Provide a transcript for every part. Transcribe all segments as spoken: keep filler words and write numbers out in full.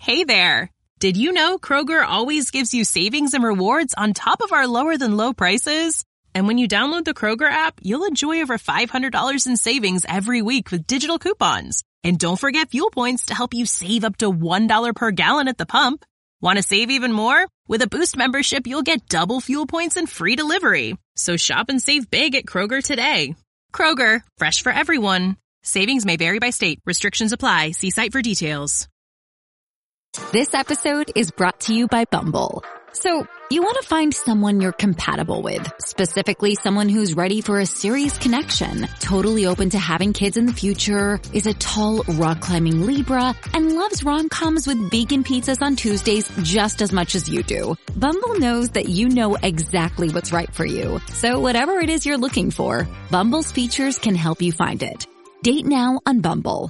Hey there! Did you know Kroger always gives you savings and rewards on top of our lower-than-low prices? And when you download the Kroger app, you'll enjoy over five hundred dollars in savings every week with digital coupons. And don't forget fuel points to help you save up to one dollar per gallon at the pump. Want to save even more? With a Boost membership, you'll get double fuel points and free delivery. So shop and save big at Kroger today. Kroger, fresh for everyone. Savings may vary by state. Restrictions apply. See site for details. This episode is brought to you by Bumble. So, you want to find someone you're compatible with, specifically someone who's ready for a serious connection, totally open to having kids in the future, is a tall, rock-climbing Libra, and loves rom-coms with vegan pizzas on Tuesdays just as much as you do. Bumble knows that you know exactly what's right for you. So whatever it is you're looking for, Bumble's features can help you find it. Date now on Bumble.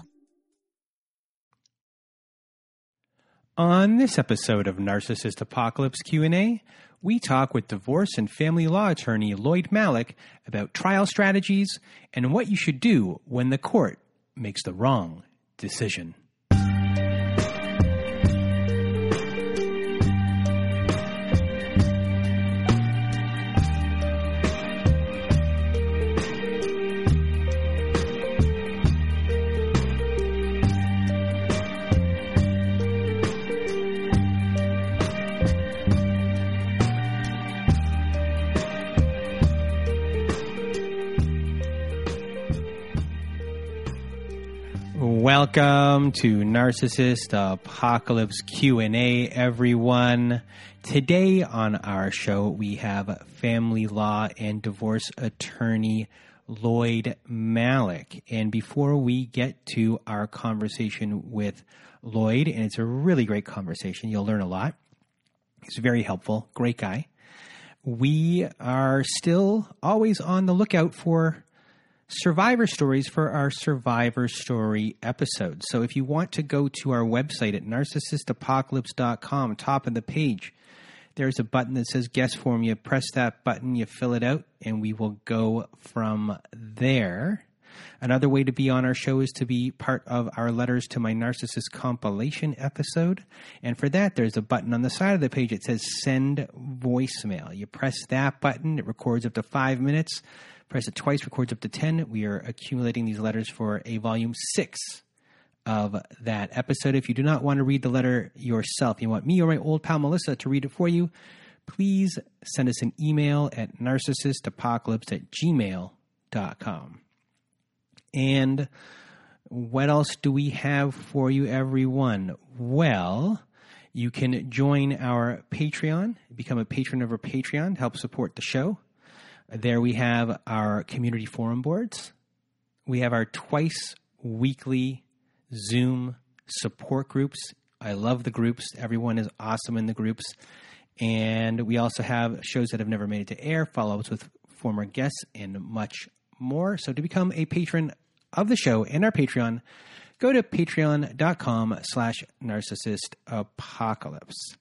On this episode of Narcissist Apocalypse Q and A, we talk with divorce and family law attorney Lloyd Malik about trial strategies and what you should do when the court makes the wrong decision. Welcome to Narcissist Apocalypse Q and A, everyone. Today on our show, we have family law and divorce attorney Lloyd Malik. And before we get to our conversation with Lloyd, and it's a really great conversation, you'll learn a lot. He's very helpful, great guy. We are still always on the lookout for survivor stories for our survivor story episodes. So if you want to go to our website at narcissist apocalypse dot com, top of the page, there's a button that says guest form. You press that button, you fill it out, and we will go from there. Another way to be on our show is to be part of our Letters to My Narcissist compilation episode. And for that, there's a button on the side of the page that says send voicemail. You press that button, it records up to five minutes. Press it twice, records up to ten. We are accumulating these letters for a volume six of that episode. If you do not want to read the letter yourself, you want me or my old pal Melissa to read it for you, please send us an email at narcissist apocalypse at gmail dot com. And what else do we have for you, everyone? Well, you can join our Patreon, become a patron of our Patreon to help support the show. There we have our community forum boards. We have our twice weekly Zoom support groups. I love the groups. Everyone is awesome in the groups. And we also have shows that have never made it to air, follow-ups with former guests, and much more. So to become a patron of the show and our Patreon, go to patreon.com slash narcissist apocalypse.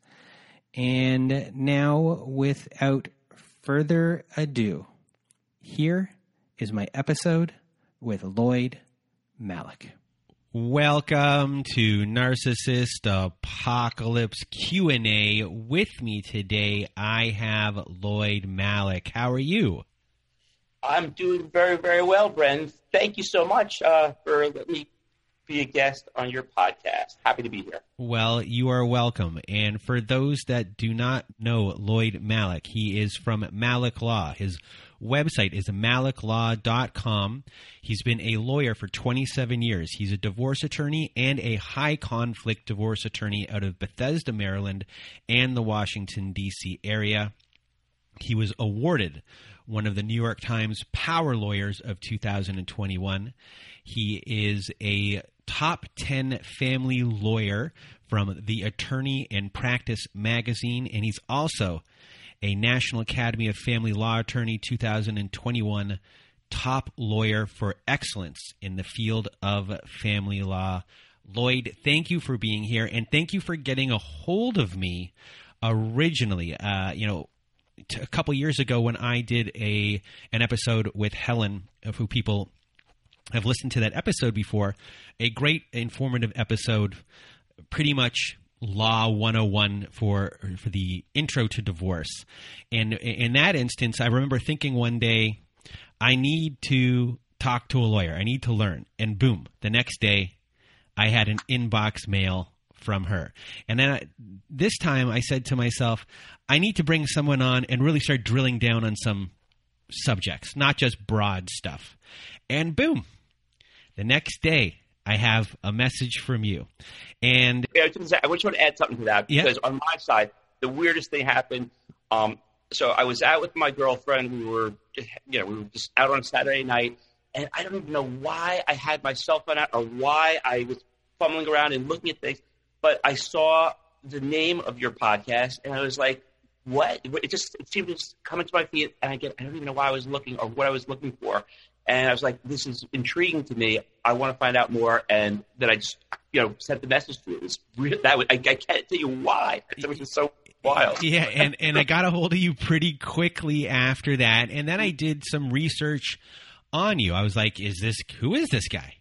And now, without further ado, here is my episode with Lloyd Malik. Welcome to Narcissist Apocalypse Q and A. With me today, I have Lloyd Malik. How are you? I'm doing very, very well, Bren. Thank you so much uh, for letting me be a guest on your podcast. Happy to be here. Well, you are welcome. And for those that do not know Lloyd Malik, he is from Malik Law. His website is malik law dot com. He's been a lawyer for twenty-seven years. He's a divorce attorney and a high-conflict divorce attorney out of Bethesda, Maryland, and the Washington, D C area. He was awarded one of the New York Times Power Lawyers of two thousand twenty-one. He is a top ten family lawyer from the Attorney and Practice magazine, and he's also a National Academy of Family Law Attorney two thousand twenty-one top lawyer for excellence in the field of family law. Lloyd, thank you for being here, and thank you for getting a hold of me originally. Uh, you know, t- a couple years ago when I did a an episode with Helen, of who people have listened to that episode before, a great informative episode, pretty much Law one oh one for for the intro to divorce. And in that instance, I remember thinking one day, I need to talk to a lawyer. I need to learn. And boom, the next day, I had an inbox mail from her. And then I, this time I said to myself, I need to bring someone on and really start drilling down on some subjects, not just broad stuff. And boom, the next day, I have a message from you. And yeah, I just want to add something to that because yeah. on my side, the weirdest thing happened. Um, so I was out with my girlfriend. We were, you know, we were just out on a Saturday night, and I don't even know why I had my cell phone out or why I was fumbling around and looking at things. But I saw the name of your podcast, and I was like, "What?" It just it seemed to just come into my feet, and I get I don't even know why I was looking or what I was looking for. And I was like, this is intriguing to me. I want to find out more. And then I just, you know, sent the message to you. It was real, that was, I, I can't tell you why. It was just so wild. Yeah, and, and I got a hold of you pretty quickly after that. And then I did some research on you. I was like, is this, who is this guy?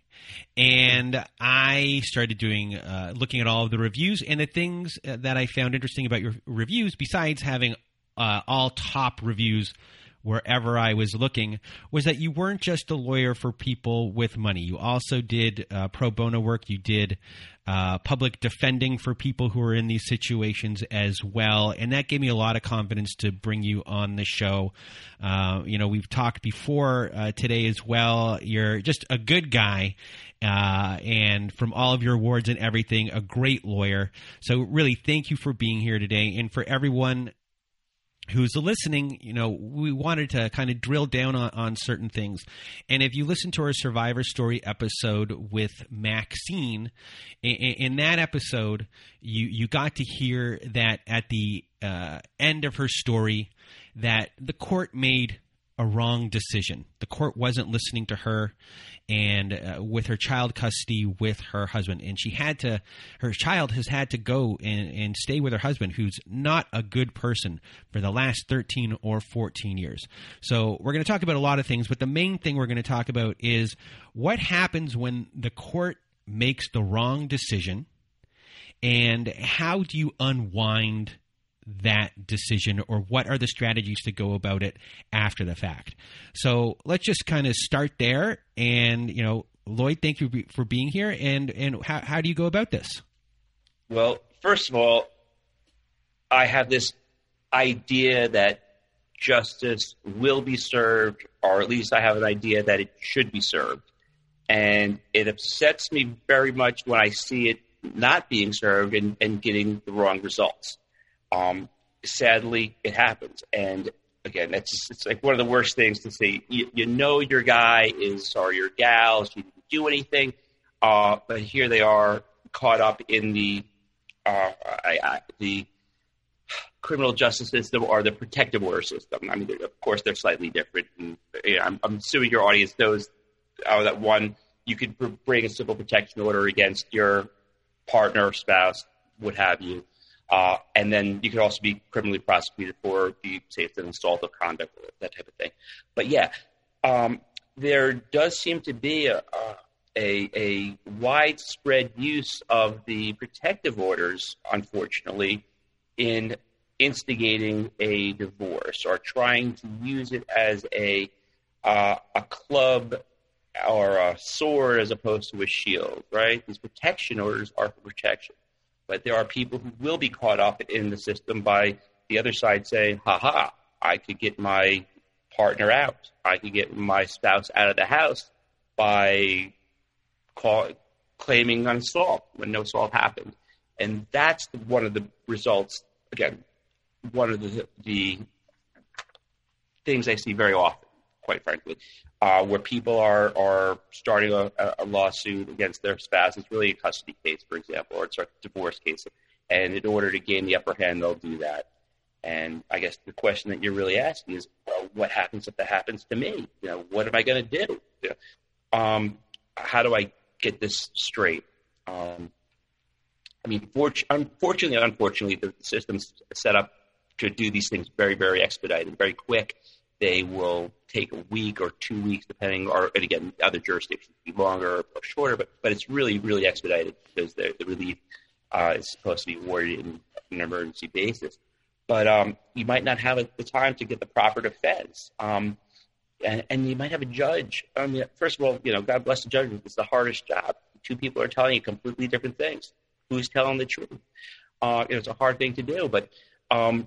And I started doing, uh, looking at all of the reviews. And the things that I found interesting about your reviews, besides having uh, all top reviews wherever I was looking, was that you weren't just a lawyer for people with money. You also did uh, pro bono work. You did uh, public defending for people who are in these situations as well. And that gave me a lot of confidence to bring you on the show. Uh, you know, we've talked before uh, today as well. You're just a good guy. Uh, and from all of your awards and everything, a great lawyer. So really, thank you for being here today. And for everyone who's listening, you know, we wanted to kind of drill down on, on certain things. And if you listen to our Survivor Story episode with Maxine, in, in that episode, you, you got to hear that at the uh, end of her story that the court made a wrong decision. The court wasn't listening to her and uh, with her child custody with her husband. And she had to, her child has had to go and, and stay with her husband, who's not a good person, for the last thirteen or fourteen years. So we're going to talk about a lot of things, but the main thing we're going to talk about is what happens when the court makes the wrong decision, and how do you unwind that decision, or what are the strategies to go about it after the fact. So let's just kind of start there. And, you know, Lloyd, thank you for being here. And, and how, how do you go about this? Well, first of all, I have this idea that justice will be served, or at least I have an idea that it should be served. And it upsets me very much when I see it not being served and, and getting the wrong results. Um, sadly, it happens. And again, that's just, it's like one of the worst things to see. You, you know your guy is, or your gal, she didn't do anything, uh, but here they are caught up in the uh, I, I, the criminal justice system or the protective order system. I mean, of course, they're slightly different. And, you know, I'm, I'm assuming your audience knows uh, that one, you could bring a civil protection order against your partner or spouse, what have you. Uh, and then you could also be criminally prosecuted for the, say, it's an assault of conduct, that type of thing. But yeah, um, there does seem to be a, a, a widespread use of the protective orders, unfortunately, in instigating a divorce or trying to use it as a uh, a club or a sword as opposed to a shield, right? These protection orders are for protection. But there are people who will be caught up in the system by the other side saying, ha ha, I could get my partner out. I could get my spouse out of the house by call, claiming an assault when no assault happened. And that's one of the results, again, one of the, the things I see very often, quite frankly, uh, where people are, are starting a, a lawsuit against their spouse. It's really a custody case, for example, or it's a divorce case. And in order to gain the upper hand, they'll do that. And I guess the question that you're really asking is, well, what happens if that happens to me? You know, what am I going to do? You know, um, how do I get this straight? Um, I mean, for, unfortunately, unfortunately, the system's set up to do these things very, very expedited, very quick. They will take a week or two weeks, depending, or, and again, other jurisdictions be longer or shorter, but, but it's really, really expedited because the, the relief uh, is supposed to be awarded in an emergency basis. But um, you might not have the time to get the proper defense. Um, and, and you might have a judge. I mean, first of all, you know, God bless the judges. It's the hardest job. Two people are telling you completely different things. Who's telling the truth? Uh, it's a hard thing to do, but um,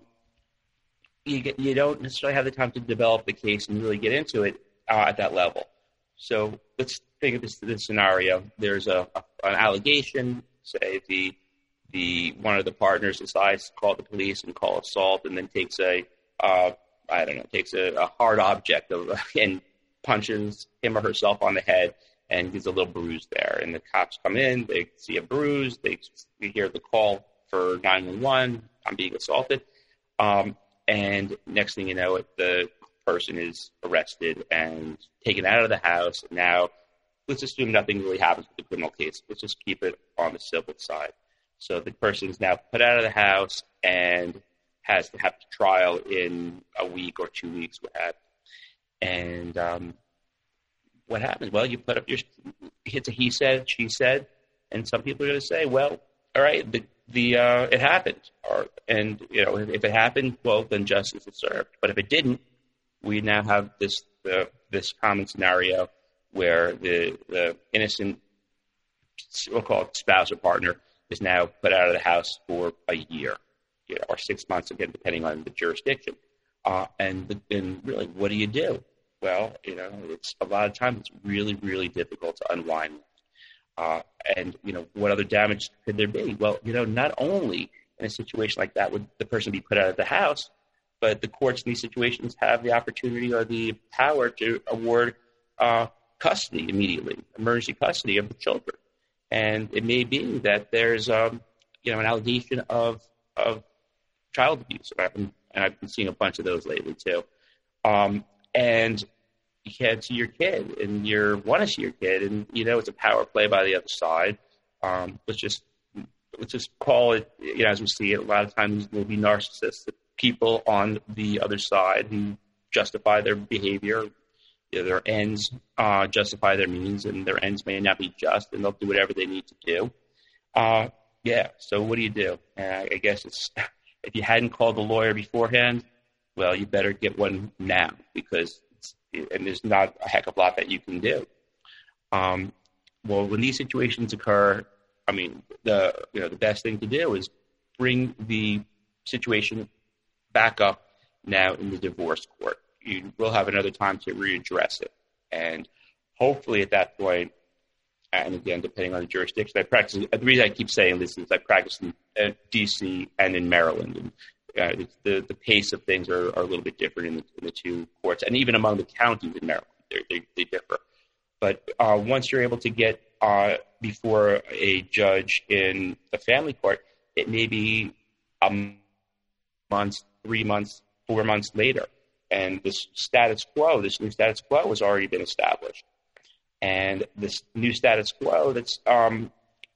you get, you don't necessarily have the time to develop the case and really get into it uh, at that level. So let's think of this, this scenario. There's a, a an allegation. Say the the one of the partners decides to call the police and call assault, and then takes a uh, I don't know takes a, a hard object of, and punches him or herself on the head, and gets a little bruise there. And the cops come in, they see a bruise, they, they hear the call for nine one one, I'm being assaulted. Um, and next thing you know, it, the person is arrested and taken out of the house. Now, let's assume nothing really happens with the criminal case. Let's just keep it on the civil side. So the person is now put out of the house and has to have trial in a week or two weeks, what have you. And um, what happens? Well, you put up your, it's a he said, she said, and some people are going to say, well, all right, the, the uh, it happened. Or, and, you know, if it happened, well, then justice is served. But if it didn't, we now have this uh, this common scenario where the, the innocent, we'll call it spouse or partner, is now put out of the house for a year, you know, or six months, again, depending on the jurisdiction. Uh, and, and really, what do you do? Well, you know, it's a lot of times it's really, really difficult to unwind. Uh, and, you know, what other damage could there be? Well, you know, not only in a situation like that would the person be put out of the house, but the courts in these situations have the opportunity or the power to award uh, custody immediately, emergency custody of the children. And it may be that there's, um, you know, an allegation of of child abuse. And I've been seeing a bunch of those lately, too. Um, and you can't see your kid, and you want to see your kid, and you know it's a power play by the other side. Um, let's just let's just call it, you know, as we see it. A lot of times there will be narcissistic people on the other side who justify their behavior. You know, their ends uh, justify their means, and their ends may not be just, and they'll do whatever they need to do. Uh, yeah. So what do you do? Uh, I guess it's if you hadn't called the lawyer beforehand, well, you better get one now, because and there's not a heck of a lot that you can do. Um, well, when these situations occur, I mean, the you know the best thing to do is bring the situation back up now in the divorce court. You will have another time to readdress it, and hopefully at that point, and again, depending on the jurisdiction, I practice. The reason I keep saying this is I practice in uh, D C and in Maryland, and Uh, the the pace of things are, are a little bit different in the, in the two courts, and even among the counties in Maryland, they they differ. But uh, once you're able to get uh, before a judge in the family court, it may be a month, three months, four months later, and this status quo, this new status quo, has already been established, and this new status quo that's um,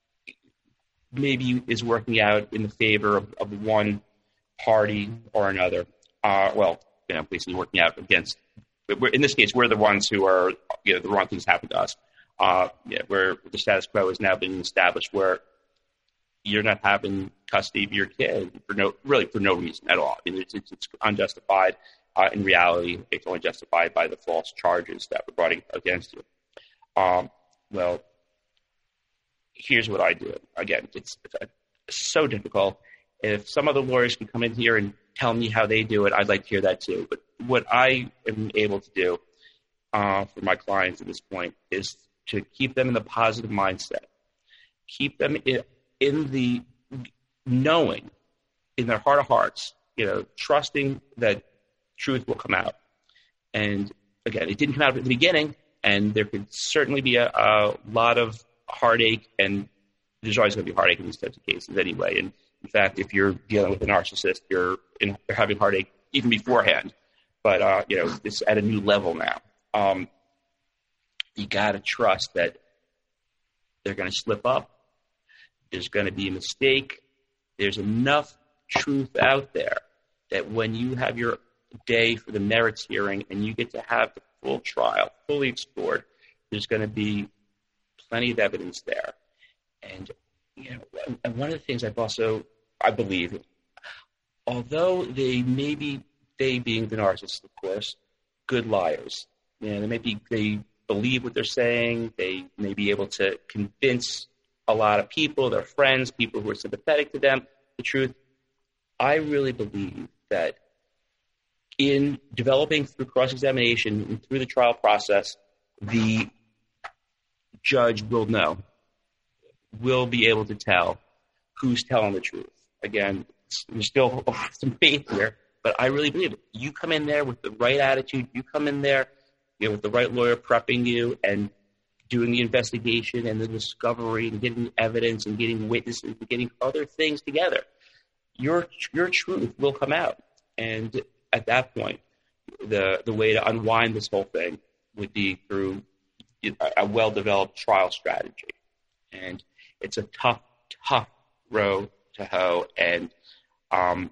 maybe is working out in the favor of, of one party or another, uh, well, you know, basically working out against, we're, in this case, we're the ones who are, you know, the wrong things happen to us, uh, yeah, where the status quo is now being established where you're not having custody of your kid for no, really for no reason at all. I mean, it's, it's, it's unjustified. Uh, in reality, it's only justified by the false charges that were brought against you. Um, well, here's what I do. Again, it's, it's so difficult. If some other lawyers can come in here and tell me how they do it, I'd like to hear that too. But what I am able to do uh, for my clients at this point is to keep them in the positive mindset, keep them in, in the knowing, in their heart of hearts, you know, trusting that truth will come out. And again, it didn't come out at the beginning, and there could certainly be a, a lot of heartache, and there's always going to be heartache in these types of cases anyway. And in fact, if you're dealing with a narcissist, you're, in, you're having heartache even beforehand. But, uh, you know, it's at a new level now. Um, you got to trust that they're going to slip up. There's going to be a mistake. There's enough truth out there that when you have your day for the merits hearing and you get to have the full trial fully explored, there's going to be plenty of evidence there. And you know, and one of the things I've also, I believe, although they may be, they being the narcissists, of course, good liars. You know, they may be, they believe what they're saying. They may be able to convince a lot of people, their friends, people who are sympathetic to them, the truth. I really believe that in developing through cross-examination and through the trial process, the judge will know, will be able to tell who's telling the truth. Again, there's still some faith here, but I really believe it. You come in there with the right attitude. You come in there, you know, with the right lawyer prepping you and doing the investigation and the discovery and getting evidence and getting witnesses and getting other things together. Your your truth will come out. And at that point, the the way to unwind this whole thing would be through a well-developed trial strategy. And it's a tough, tough row to hoe. And um,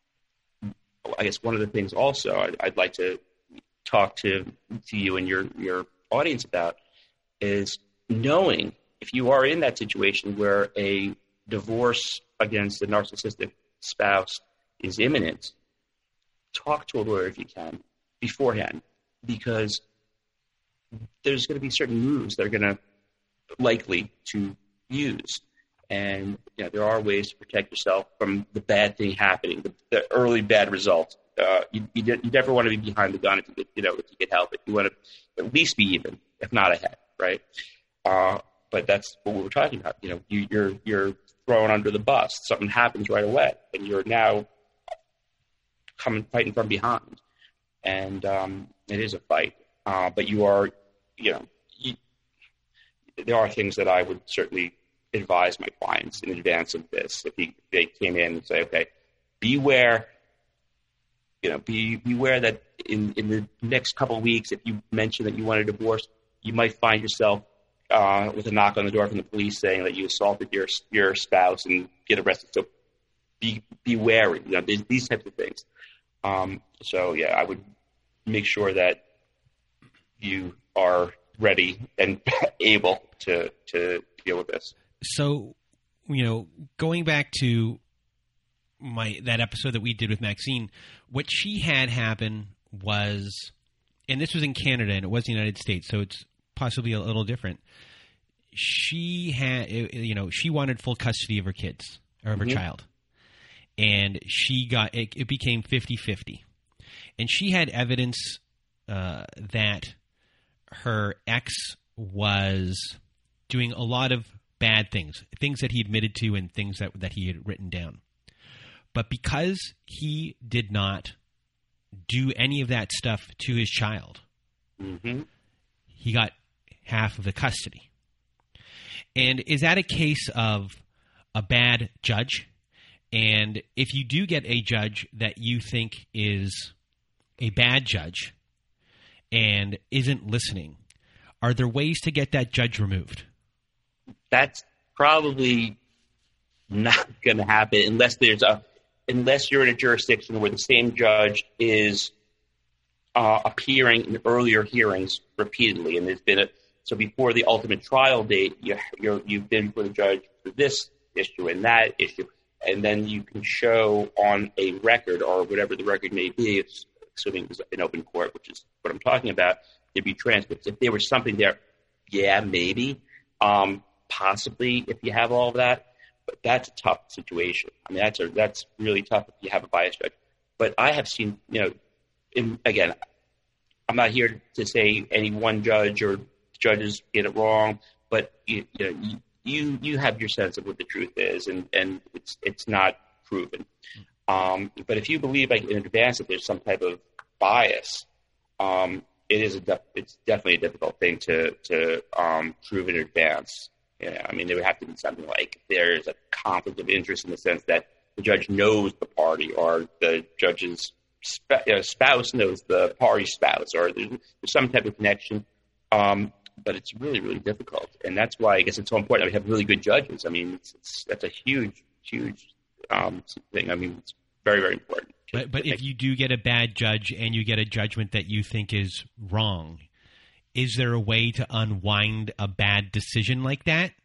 I guess one of the things also I'd, I'd like to talk to, to you and your, your audience about is knowing if you are in that situation where a divorce against a narcissistic spouse is imminent, talk to a lawyer if you can beforehand, because there's going to be certain moves that are going to likely to use. And you know, there are ways to protect yourself from the bad thing happening, the, the early bad results. Uh, you, you, you never want to be behind the gun if you get, you know, if you can help it. You want to at least be even, if not ahead, right? Uh, but that's what we were talking about. You know, you, you're you're thrown under the bus. Something happens right away, and you're now coming fighting from behind. And um, it is a fight, uh, but you are, you know, you, there are things that I would certainly advise my clients in advance of this. If, he, if they came in and say, okay, beware. You know, be beware that in, in the next couple of weeks, if you mention that you want a divorce, you might find yourself uh, with a knock on the door from the police saying that you assaulted your your spouse and get arrested. So be be wary. You know, these types of things. Um, so yeah, I would make sure that you are ready and able to to deal with this. So, you know, going back to my that episode that we did with Maxine, what she had happen was, and this was in Canada and it was the United States, so it's possibly a little different. She had, you know, she wanted full custody of her kids or of her mm-hmm. child, and she got it, it became fifty-fifty, and she had evidence uh, that her ex was doing a lot of bad things, things that he admitted to and things that that he had written down. But because he did not do any of that stuff to his child, mm-hmm. he got half of the custody. And is that a case of a bad judge? And if you do get a judge that you think is a bad judge and isn't listening, are there ways to get that judge removed? That's probably not going to happen unless there's a unless you're in a jurisdiction where the same judge is uh, appearing in earlier hearings repeatedly. And there's been a, so before the ultimate trial date, you, you're, you've been for the judge for this issue and that issue. And then you can show on a record or whatever the record may be, assuming it's an open court, which is what I'm talking about, there'd be transcripts. If there was something there, yeah, maybe, um, possibly if you have all of that. But that's a tough situation. I mean, that's a, that's really tough if you have a biased judge. But I have seen, you know, in, again, I'm not here to say any one judge or judges get it wrong, but you, you know, you you have your sense of what the truth is, and, and it's it's not proven. Um, but if you believe, like in advance, that there's some type of bias, um, it is a def- it's definitely a difficult thing to to um, prove in advance. Yeah, I mean, there would have to be something like there's a conflict of interest in the sense that the judge knows the party or the judge's sp- you know, spouse knows the party's spouse, or there's, there's some type of connection. Um, but it's really, really difficult. And that's why I guess it's so important that we have really good judges. I mean, it's, it's, that's a huge, huge um, thing. I mean, it's very, very important. To, but but if you do get a bad judge and you get a judgment that you think is wrong, is there a way to unwind a bad decision like that?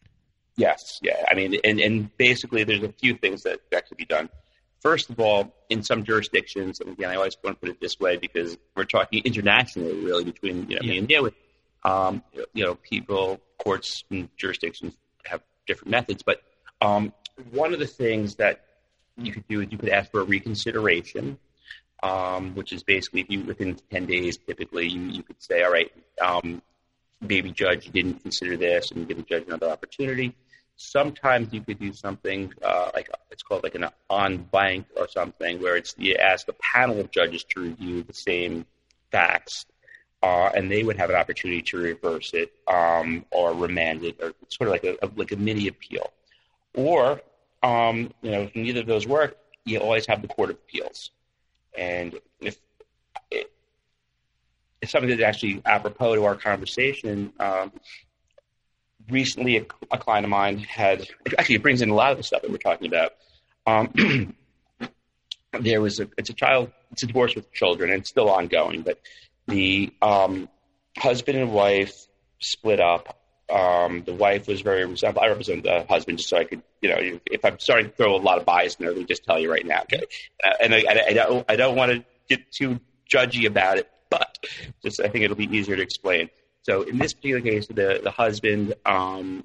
Yes, yeah. I mean, and, and basically there's a few things that, that could be done. First of all, in some jurisdictions, and again, I always want to put it this way because we're talking internationally, really, between you know, Yeah. me and you. Um, you know, people, courts, and jurisdictions have different methods. But um, one of the things that you could do is you could ask for a reconsideration, um, which is basically if you within ten days, typically, you, you could say, all right, um, maybe judge, you didn't consider this, and give the judge another opportunity. Sometimes you could do something uh, like it's called like an en banc or something, where it's you ask a panel of judges to review the same facts, uh, and they would have an opportunity to reverse it um, or remand it, or sort of like a, a like a mini appeal. Or um, you know, if neither of those work, you always have the Court of Appeals, and if it, it's something that's actually apropos to our conversation. Um, Recently, a, a client of mine had – actually, it brings in a lot of the stuff that we're talking about. Um, there was a – it's a child – it's a divorce with children, and it's still ongoing. But the um, husband and wife split up. Um, the wife was very resentful. I represent the husband just so I could – you know, if I'm starting to throw a lot of bias in there, let me just tell you right now. Okay? Uh, and I, I, I don't, I don't want to get too judgy about it, but just I think it'll be easier to explain. So in this particular case, the, the husband um,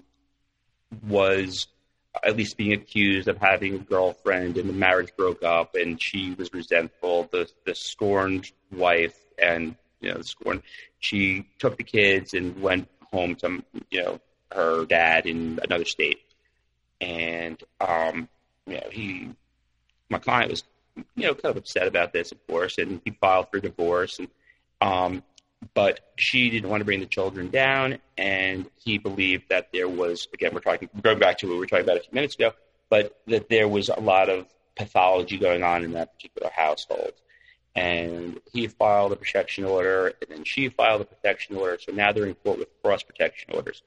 was at least being accused of having a girlfriend, and the marriage broke up, and she was resentful. The the scorned wife and you know the scorned, she took the kids and went home to you know her dad in another state, and um, you know he, my client was you know kind of upset about this, of course, and he filed for divorce, and um. But she didn't want to bring the children down, and he believed that there was, again, we're talking, going back to what we were talking about a few minutes ago, but that there was a lot of pathology going on in that particular household. And he filed a protection order, and then she filed a protection order, so now they're in court with cross protection orders.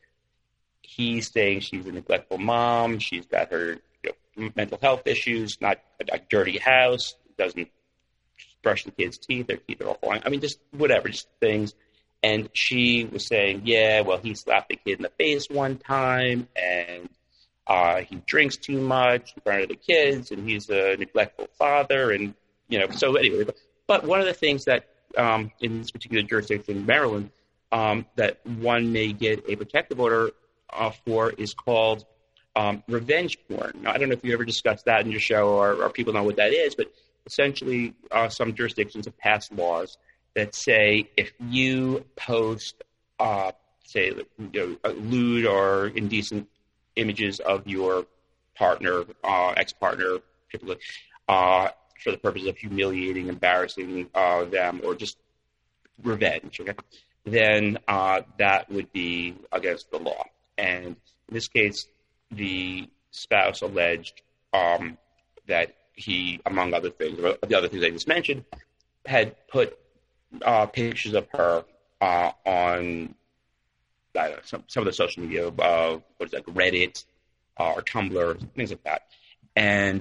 He's saying she's a neglectful mom, she's got her you know, mental health issues, not a, a dirty house, doesn't brush the kids' teeth, their teeth are all falling. I mean, just whatever, just things. And she was saying, yeah, well, he slapped the kid in the face one time, and uh, he drinks too much in front of the kids, and he's a neglectful father. And, you know, so anyway, but, but one of the things that um, in this particular jurisdiction in Maryland, um, that one may get a protective order uh, for is called um, revenge porn. Now, I don't know if you ever discussed that in your show or, or people know what that is, but essentially, uh, some jurisdictions have passed laws that say if you post, uh, say, you know, lewd or indecent images of your partner, uh, ex-partner, typically, uh, for the purpose of humiliating, embarrassing uh, them, or just revenge, okay, then uh, that would be against the law. And in this case, the spouse alleged um, that he, among other things, the other things I just mentioned, had put uh, pictures of her uh, on I don't know, some, some of the social media, uh, what is that, Reddit uh, or Tumblr, things like that. And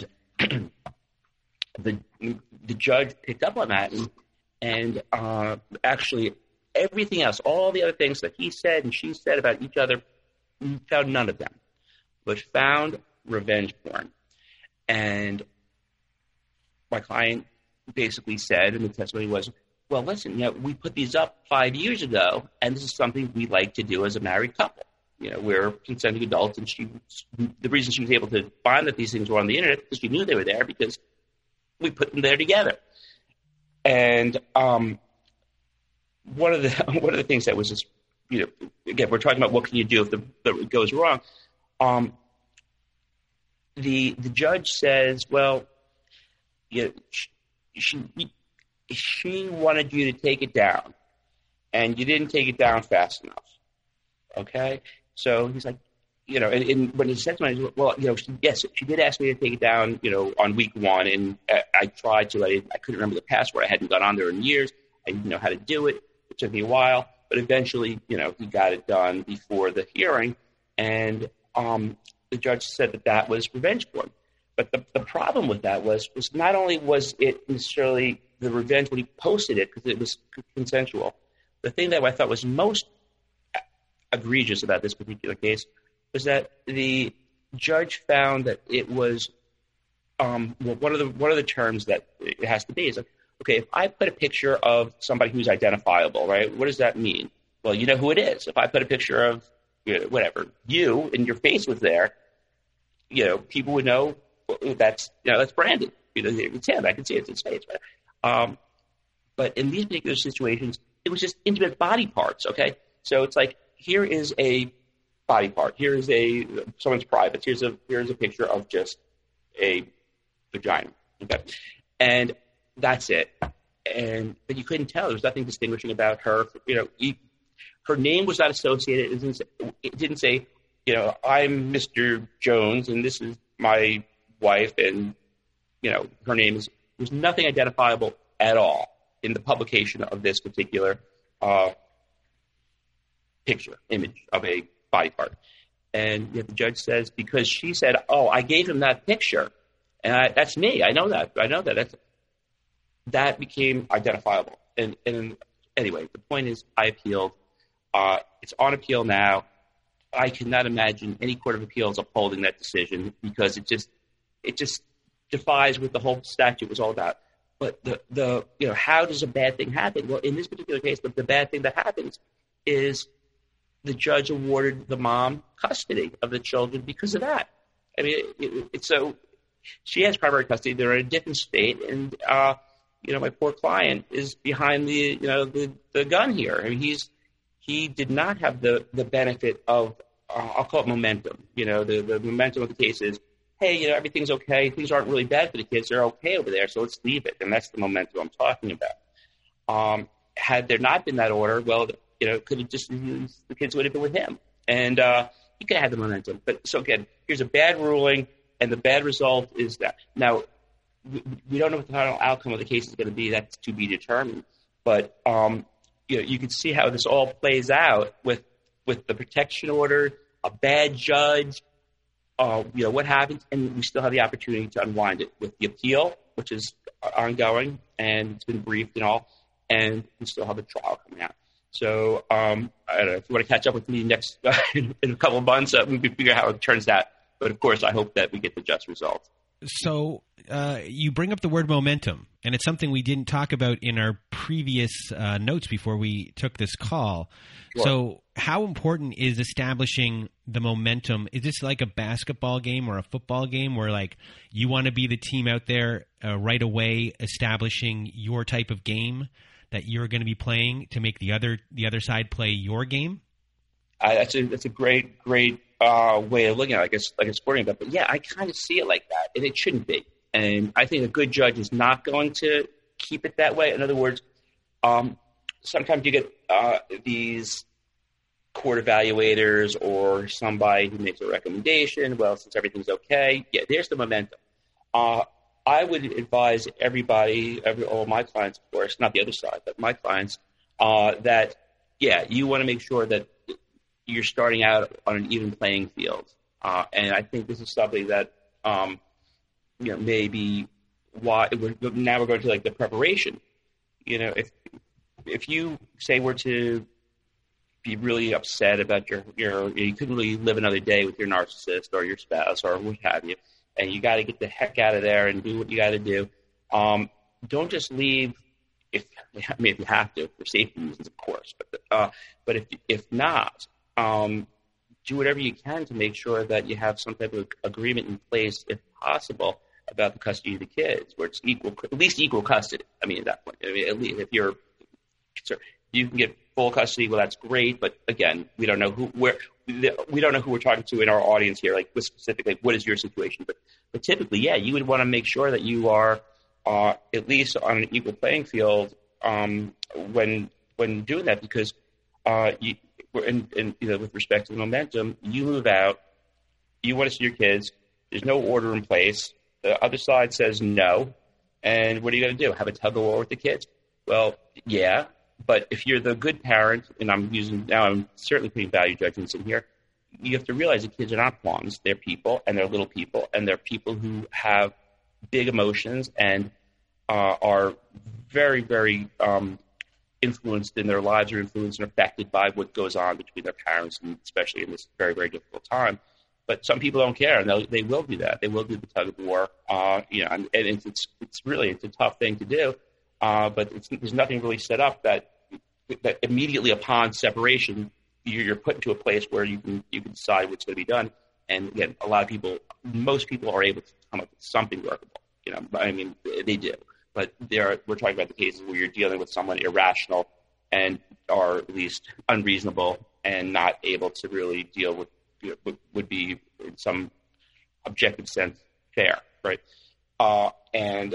the the judge picked up on that, and, and uh, actually everything else, all the other things that he said and she said about each other, found none of them, but found revenge porn. And my client basically said, and the testimony was, well, listen, you know, we put these up five years ago, and this is something we like to do as a married couple. You know, we're consenting adults, and she, the reason she was able to find that these things were on the internet because she knew they were there because we put them there together. And um, one of the one of the things that was just, you know, again, we're talking about what can you do if the, the it goes wrong. Um, the the judge says, well, you know, she, she she wanted you to take it down, and you didn't take it down fast enough. Okay, so he's like, you know, and, and when he said to me, well, you know, she, yes, she did ask me to take it down, you know, on week one, and I, I tried to. I, I couldn't remember the password. I hadn't gone on there in years. I didn't know how to do it. It took me a while, but eventually, you know, he got it done before the hearing, and um, the judge said that that was revenge porn. But the, the problem with that was was not only was it necessarily the revenge when he posted it because it was consensual. The thing that I thought was most egregious about this particular case was that the judge found that it was um, well, one of the one of the terms that it has to be is like, okay, if I put a picture of somebody who's identifiable, right? What does that mean? Well, you know who it is. If I put a picture of you know, whatever you and your face was there, you know, people would know that's you know that's Brandon. You know, it's him. I can see it. It's his face. Right? Um, but in these particular situations, it was just intimate body parts. Okay, so it's like here is a body part. Here is a someone's private. Here's a here's a picture of just a vagina. Okay, and that's it. And but you couldn't tell. There was nothing distinguishing about her. You know, he, her name was not associated. It didn't say, it didn't say, you know, I'm Mister Jones and this is my wife, and you know, her name is. There was nothing identifiable at all in the publication of this particular uh, picture, image of a body part. And yet the judge says, because she said, oh, I gave him that picture, and I, that's me. I know that. I know that. That's, that became identifiable. And, and anyway, the point is I appealed. Uh, it's on appeal now. I cannot imagine any court of appeals upholding that decision because it just it just defies what the whole statute was all about. But the, the you know, how does a bad thing happen? Well, in this particular case, the, the bad thing that happens is the judge awarded the mom custody of the children because of that. I mean, it, it, it's so she has primary custody. They're in a different state, and uh, you know, my poor client is behind the you know the, the gun here. I mean, he's he did not have the the benefit of uh, I'll call it momentum. You know, the the momentum of the case is, hey, you know, everything's okay. Things aren't really bad for the kids. They're okay over there, so let's leave it. And that's the momentum I'm talking about. Um, had there not been that order, well, you know, it could have just the kids would have been with him, and uh, he could have had the momentum. But so again, here's a bad ruling, and the bad result is that now we, we don't know what the final outcome of the case is going to be. That's to be determined. But um, you know, you can see how this all plays out with with the protection order, a bad judge. Uh, you know, what happens, and we still have the opportunity to unwind it with the appeal, which is ongoing, and it's been briefed and all, and we still have a trial coming out. So um, I don't know, if you want to catch up with me next uh, in, in a couple of months, uh, we can figure out how it turns out. But, of course, I hope that we get the just result. So uh, you bring up the word momentum, and it's something we didn't talk about in our previous uh, notes before we took this call. Sure. So how important is establishing the momentum? Is this like a basketball game or a football game where, like, you want to be the team out there uh, right away establishing your type of game that you're going to be playing to make the other the other side play your game? Uh, that's a that's a great great uh, way of looking at it, like a, like a sporting event. But yeah, I kind of see it like that, and it shouldn't be. And I think a good judge is not going to keep it that way. In other words, um, sometimes you get uh, these court evaluators or somebody who makes a recommendation. Well, since everything's okay, yeah, there's the momentum. Uh, I would advise everybody, every all my clients, of course, not the other side, but my clients, uh, that yeah, you want to make sure that you're starting out on an even playing field. Uh, and I think this is something that, um, you know, maybe why we're, now we're going to like the preparation. You know, if if you say we're to be really upset about your, your, you couldn't really live another day with your narcissist or your spouse or what have you, and you got to get the heck out of there and do what you got to do. Um, don't just leave if, I mean, if you have to, for safety reasons, of course, but, uh, but if, if not, um, do whatever you can to make sure that you have some type of agreement in place, if possible, about the custody of the kids, where it's equal, at least equal custody. I mean, at that point, I mean, at least if you're, you can get full custody, well, that's great. But again, we don't know who, where, we don't know who we're talking to in our audience here, like specifically, what is your situation? But, but typically, yeah, you would want to make sure that you are uh, at least on an equal playing field um, when when doing that, because uh, you, and, and you know, with respect to the momentum, you move out, you want to see your kids. There's no order in place. The other side says no, and what are you going to do? Have a tug of war with the kids? Well, yeah, but if you're the good parent, and I'm using now, I'm certainly putting value judgments in here. You have to realize the kids are not pawns; they're people, and they're little people, and they're people who have big emotions and uh, are very, very um, influenced in their lives or influenced and affected by what goes on between their parents, and especially in this very, very difficult time. But some people don't care, and they will do that. They will do the tug of war. Uh, you know, and, and it's, it's it's really it's a tough thing to do. Uh, but it's, there's nothing really set up that that immediately upon separation you're, you're put into a place where you can you can decide what's going to be done. And again, a lot of people, most people are able to come up with something workable. You know, I mean, they do. But there, are, we're talking about the cases where you're dealing with someone irrational and are at least unreasonable and not able to really deal with, you know, what would be in some objective sense fair, right? Uh, and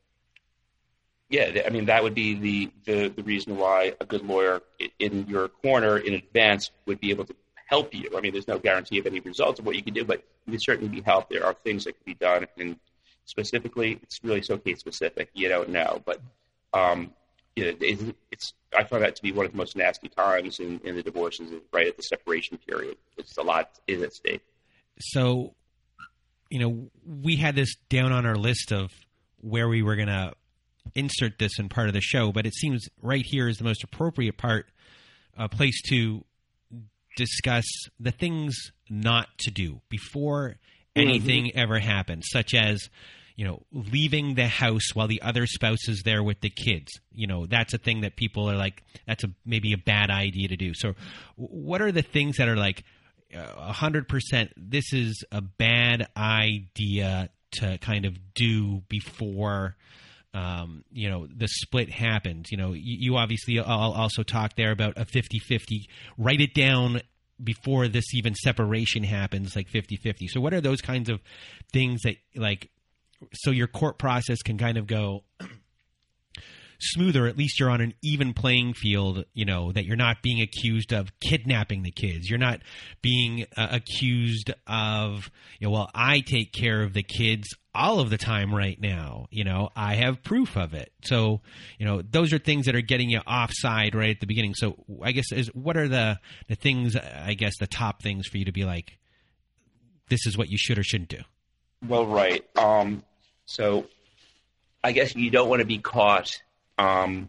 yeah, I mean, that would be the, the, the reason why a good lawyer in your corner in advance would be able to help you. I mean, there's no guarantee of any results of what you can do, but you can certainly be helped. There are things that can be done, and specifically, it's really so case specific. You don't know, but um, you know, it's, it's. I find that to be one of the most nasty times in, in the divorces, right at the separation period. It's a lot is at stake. So, you know, we had this down on our list of where we were going to insert this in part of the show, but it seems right here is the most appropriate part, a place to discuss the things not to do before anything mm-hmm. ever happens, such as, you know, leaving the house while the other spouse is there with the kids. You know, that's a thing that people are like, that's a maybe a bad idea to do. So what are the things that are like a hundred percent, this is a bad idea to kind of do before Um, you know, the split happens? You know, you, you obviously also talked there about a fifty-fifty. Write it down before this even separation happens, like fifty-fifty. So what are those kinds of things that, like, so your court process can kind of go smoother, at least you're on an even playing field, you know, that you're not being accused of kidnapping the kids. You're not being uh, accused of, you know, well, I take care of the kids all of the time right now. You know, I have proof of it. So, you know, those are things that are getting you offside right at the beginning. So I guess is what are the, the things, I guess, the top things for you to be like, this is what you should or shouldn't do? Well, right. Um, so I guess you don't want to be caught um,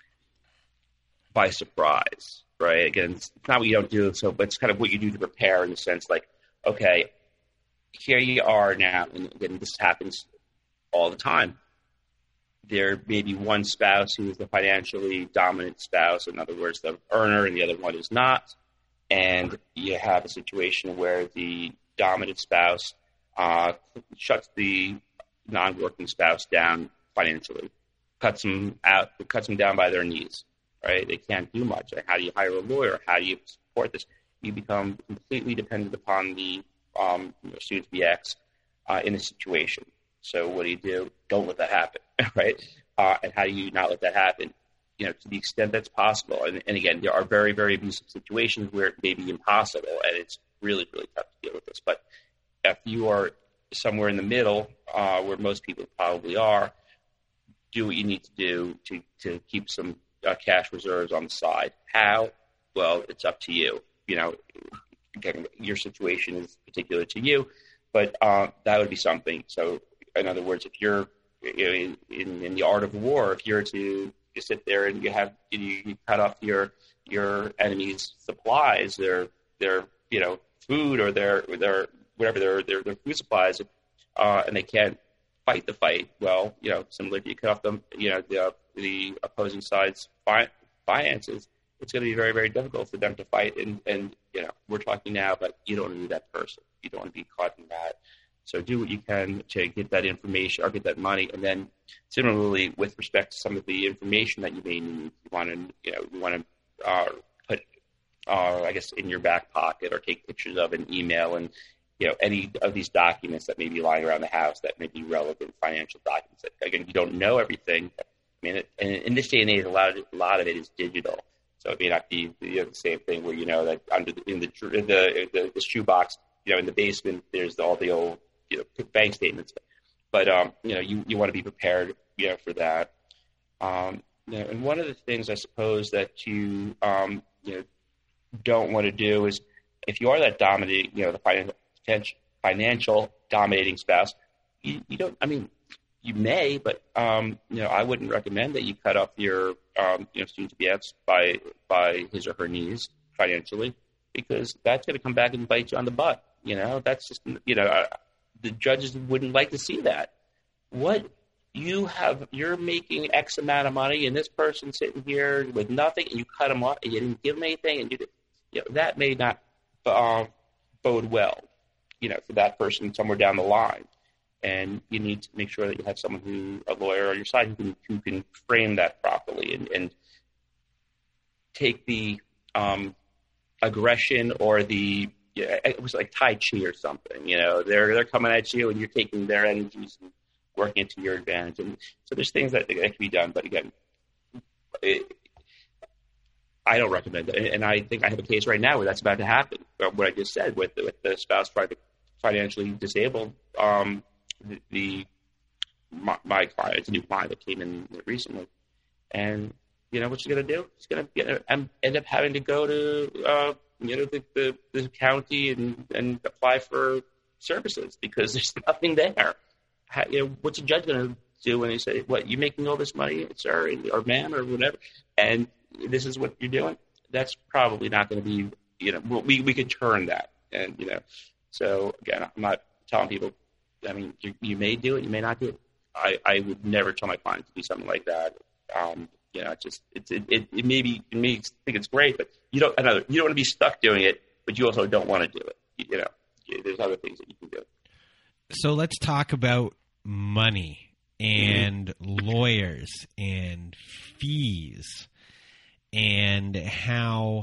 by surprise, right? Again, it's not what you don't do, so, but it's kind of what you do to prepare in the sense like, okay, here you are now, and again, this happens all the time. There may be one spouse who is the financially dominant spouse, in other words, the earner, and the other one is not. And you have a situation where the dominant spouse uh, shuts the non-working spouse down financially, cuts them out, cuts them down by their knees, right? They can't do much. How do you hire a lawyer? How do you support this? You become completely dependent upon the um, you know, soon-to-be ex uh, in a situation. So what do you do? Don't let that happen, right? Uh, and how do you not let that happen? You know, to the extent that's possible. And, and again, there are very, very abusive situations where it may be impossible, and it's really, really tough to deal with this. But if you are somewhere in the middle, uh, where most people probably are, do what you need to do to, to keep some uh, cash reserves on the side. How? Well, it's up to you. You know, again, your situation is particular to you, but uh, that would be something. So, in other words, if you're in, in, in the art of war, if you're to you sit there and you have you, you cut off your your enemy's supplies, their their you know food or their their whatever their their, their food supplies, uh, and they can't fight the fight. Well, you know, similarly, if you cut off them, you know, the the opposing side's fi- finances, it's going to be very, very difficult for them to fight. And, and, you know, we're talking now, but you don't want to be that person. You don't want to be caught in that. So do what you can to get that information or get that money. And then similarly, with respect to some of the information that you may need, you want to, you know, you want to uh, put, uh, I guess, in your back pocket or take pictures of an email and, you know, any of these documents that may be lying around the house that may be relevant financial documents. That, again, you don't know everything. I mean, it, and in this day and age, a lot of, a lot of it is digital. So it may not be you know, the same thing where, you know, that under the, in the, in the, the, the shoebox, you know, in the basement, there's all the old, you know, bank statements. But, um, you know, you, you want to be prepared, you know, for that. Um, you know, and one of the things I suppose that you, um, you know, don't want to do is if you are that dominating, you know, the financial, financial dominating spouse, you, you don't, I mean, you may, but, um, you know, I wouldn't recommend that you cut off your um, you know, soon to be asked by by his or her needs financially, because that's going to come back and bite you on the butt. You know, that's just, you know, uh, the judges wouldn't like to see that. What you have, you're making X amount of money, and this person's sitting here with nothing, and you cut them off, and you didn't give them anything, and you, did, you know, that may not uh, bode well, you know, for that person somewhere down the line. And you need to make sure that you have someone who, a lawyer on your side, who can, who can frame that properly and, and take the um, aggression or the, yeah, it was like Tai Chi or something. You know, they're they're coming at you, and you're taking their energies and working it to your advantage. And so there's things that, that can be done. But again, it, I don't recommend it. And, and I think I have a case right now where that's about to happen. What I just said with, with the spouse financially disabled. Um, The, the my, my client, it's a new client that came in recently, and you know what she's going to do? She's going to end up having to go to uh, you know the, the, the county and, and apply for services because there's nothing there. How, you know, what's a judge going to do when they say, "What, you making all this money, sir, or ma'am, or whatever?" And this is what you're doing. That's probably not going to be. You know, we we could turn that, and you know. So again, I'm not telling people. I mean, you, you may do it, you may not do it. I, I would never tell my client to do something like that. Um, you know, it's just it's it, it, it may be, you may think it's great, but you don't another you don't want to be stuck doing it, but you also don't want to do it. You, you know, there's other things that you can do. So let's talk about money and mm-hmm. lawyers and fees and how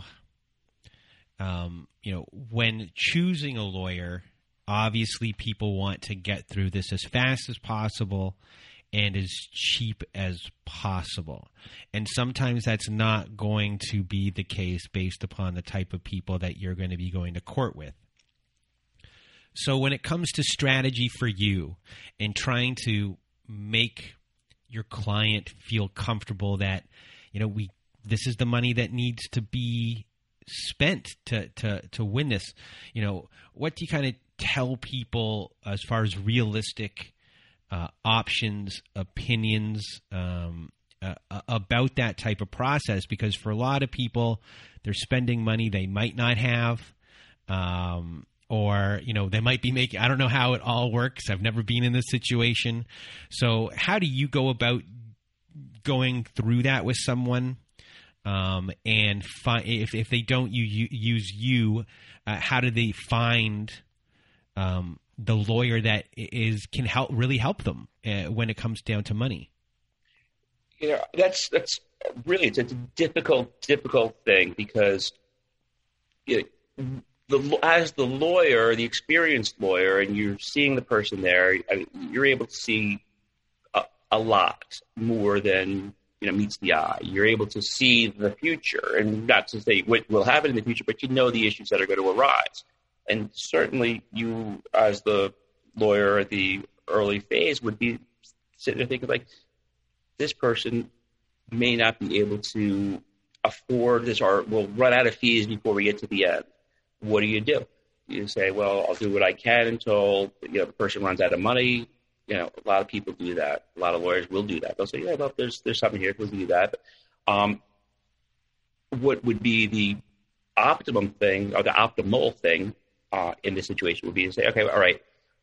um, you know, when choosing a lawyer. Obviously, people want to get through this as fast as possible and as cheap as possible. And sometimes that's not going to be the case based upon the type of people that you're going to be going to court with. So when it comes to strategy for you and trying to make your client feel comfortable that, you know, we this is the money that needs to be spent to to to win this, you know, what do you kind of tell people as far as realistic uh, options, opinions um, uh, about that type of process? Because for a lot of people, they're spending money they might not have, um, or you know they might be making. I don't know how it all works. I've never been in this situation. So how do you go about going through that with someone? Um, and fi- if if they don't you, you, use you, uh, how do they find Um, the lawyer that is can help really help them uh, when it comes down to money? You know, that's that's really it's a difficult difficult thing because you know, the as the lawyer, the experienced lawyer, and you're seeing the person there, I mean, you're able to see a, a lot more than you know meets the eye. You're able to see the future, and not to say what will happen in the future, but you know the issues that are going to arise. And certainly you, as the lawyer at the early phase, would be sitting there thinking, like, this person may not be able to afford this or will run out of fees before we get to the end. What do you do? You say, well, I'll do what I can until you know the person runs out of money. You know, a lot of people do that. A lot of lawyers will do that. They'll say, yeah, well, there's there's something here. We'll do that. Um, what would be the optimum thing or the optimal thing Uh, in this situation would be to say, okay, all right,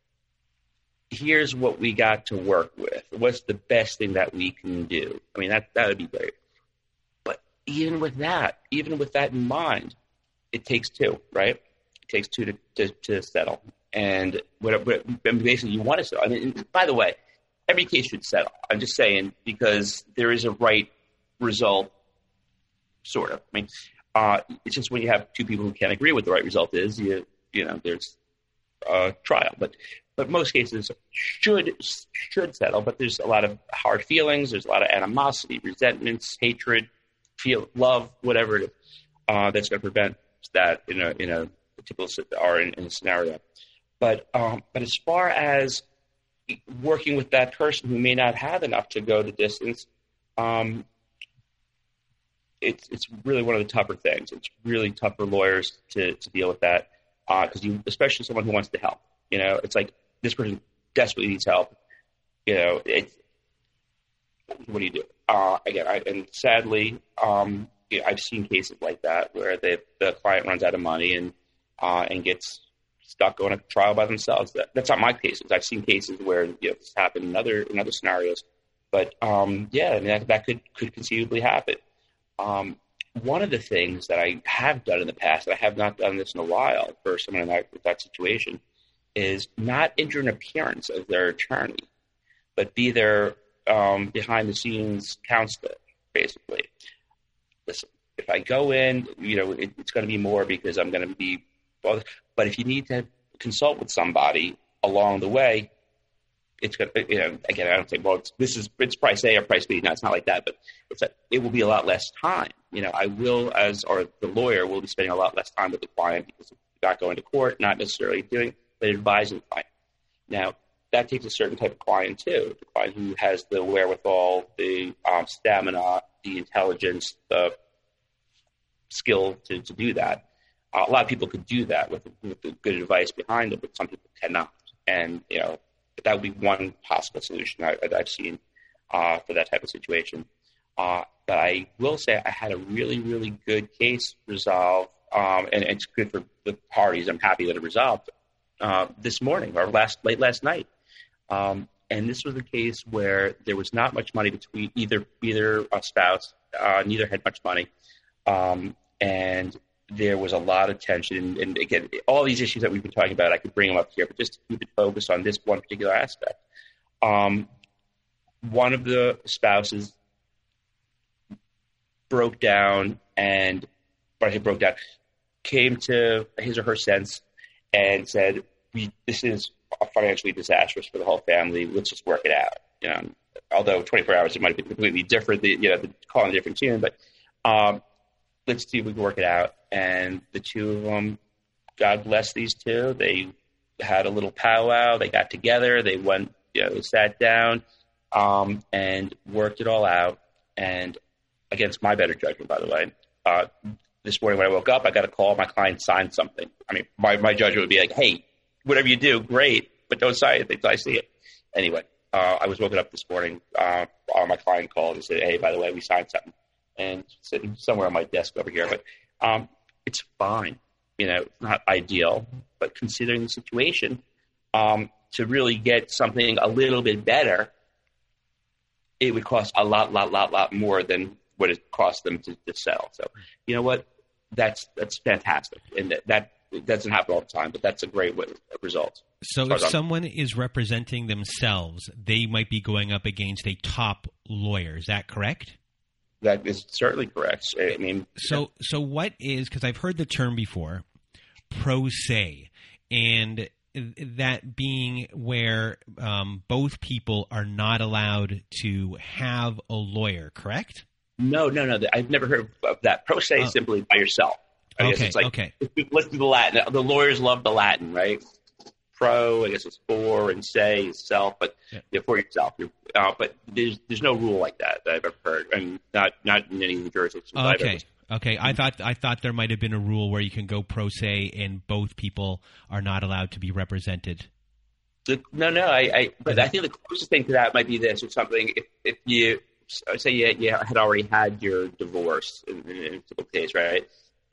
here's what we got to work with. What's the best thing that we can do? I mean, that that would be great. But even with that, even with that in mind, it takes two, right? It takes two to, to, to settle. And what, what basically you want to settle. I mean, by the way, every case should settle. I'm just saying because there is a right result, sort of. I mean, uh, it's just when you have two people who can't agree what the right result is, you you know, there's a trial. But but most cases should should settle. But there's a lot of hard feelings. There's a lot of animosity, resentments, hatred, feel love, whatever it is, uh, that's going to prevent that in a in a typical or in, in a scenario. But um, but as far as working with that person who may not have enough to go the distance, um, it's it's really one of the tougher things. It's really tough for lawyers to, to deal with that because uh, you, especially someone who wants to help. You know, it's like this person desperately needs help. You know, it's what do you do? Uh, again, I, and sadly, um, you know, I've seen cases like that where they, the client runs out of money and uh, and gets stuck going to trial by themselves. That, that's not my cases. I've seen cases where, you know, this happened in other in other scenarios. But um, yeah, I mean, that, that could could conceivably happen. Um, one of the things that I have done in the past, and I have not done this in a while for someone in that, that situation, is not enter an appearance as their attorney, but be their um, behind-the-scenes counselor, basically. Listen, if I go in, you know, it, it's going to be more because I'm going to be well, but if you need to consult with somebody along the way, it's going to, you know, again, I don't say, well, it's, this is, it's price A or price B. No, it's not like that, but it's a, it will be a lot less time. You know, I will, as, or the lawyer will be spending a lot less time with the client because you're not going to court, not necessarily doing, but advising the client. Now, that takes a certain type of client too, the client who has the wherewithal, the um, stamina, the intelligence, the skill to, to do that. Uh, a lot of people could do that with, with the good advice behind it, but some people cannot. And, you know, that would be one possible solution I, that I've seen uh, for that type of situation. Uh, but I will say I had a really, really good case resolved, um, and it's good for the parties. I'm happy that it resolved uh, this morning or last late last night. Um, and this was a case where there was not much money between either either a spouse. Uh, neither had much money, um, and there was a lot of tension. And again, all these issues that we've been talking about, I could bring them up here, but just to keep it focused on this one particular aspect. Um, one of the spouses broke down and, or he broke down, came to his or her sense and said, "We this is financially disastrous for the whole family. Let's just work it out." You know, although twenty-four hours, it might be completely different. The, you know, the calling a different tune, but um, let's see if we can work it out. And the two of them, God bless these two, they had a little powwow. They got together. They went, you know, they sat down um, and worked it all out. And against my better judgment, by the way, uh, this morning when I woke up, I got a call. My client signed something. I mean, my, my judgment would be like, "Hey, whatever you do, great, but don't sign it until I see it." Anyway, uh, I was woken up this morning. Uh, my client called and said, "Hey, by the way, we signed something." And it's sitting somewhere on my desk over here. But um, it's fine. You know, it's not ideal. But considering the situation, um, to really get something a little bit better, it would cost a lot, lot, lot, lot more than what it cost them to, to sell. So, you know what? That's that's fantastic. And that, that it doesn't happen all the time, but that's a great result. So if someone is representing themselves, they might be going up against a top lawyer. Is that correct? That is certainly correct. I mean, so so what is, because I've heard the term before, pro se, and that being where um, both people are not allowed to have a lawyer, correct? No, no, no. I've never heard of that. Pro se oh. is simply by yourself. I okay, guess it's like, okay. Let's do the Latin. The lawyers love the Latin, right? Pro, I guess it's for, and say is self, but yeah. you're for yourself. You're, uh, but there's there's no rule like that that I've ever heard, and not not in any of the jurisdictions. Okay, I've ever. okay. I thought I thought there might have been a rule where you can go pro se and both people are not allowed to be represented. The, no, no. I, I but I think the closest thing to that might be this or something. If if you say you, you had already had your divorce in, in a typical case, right?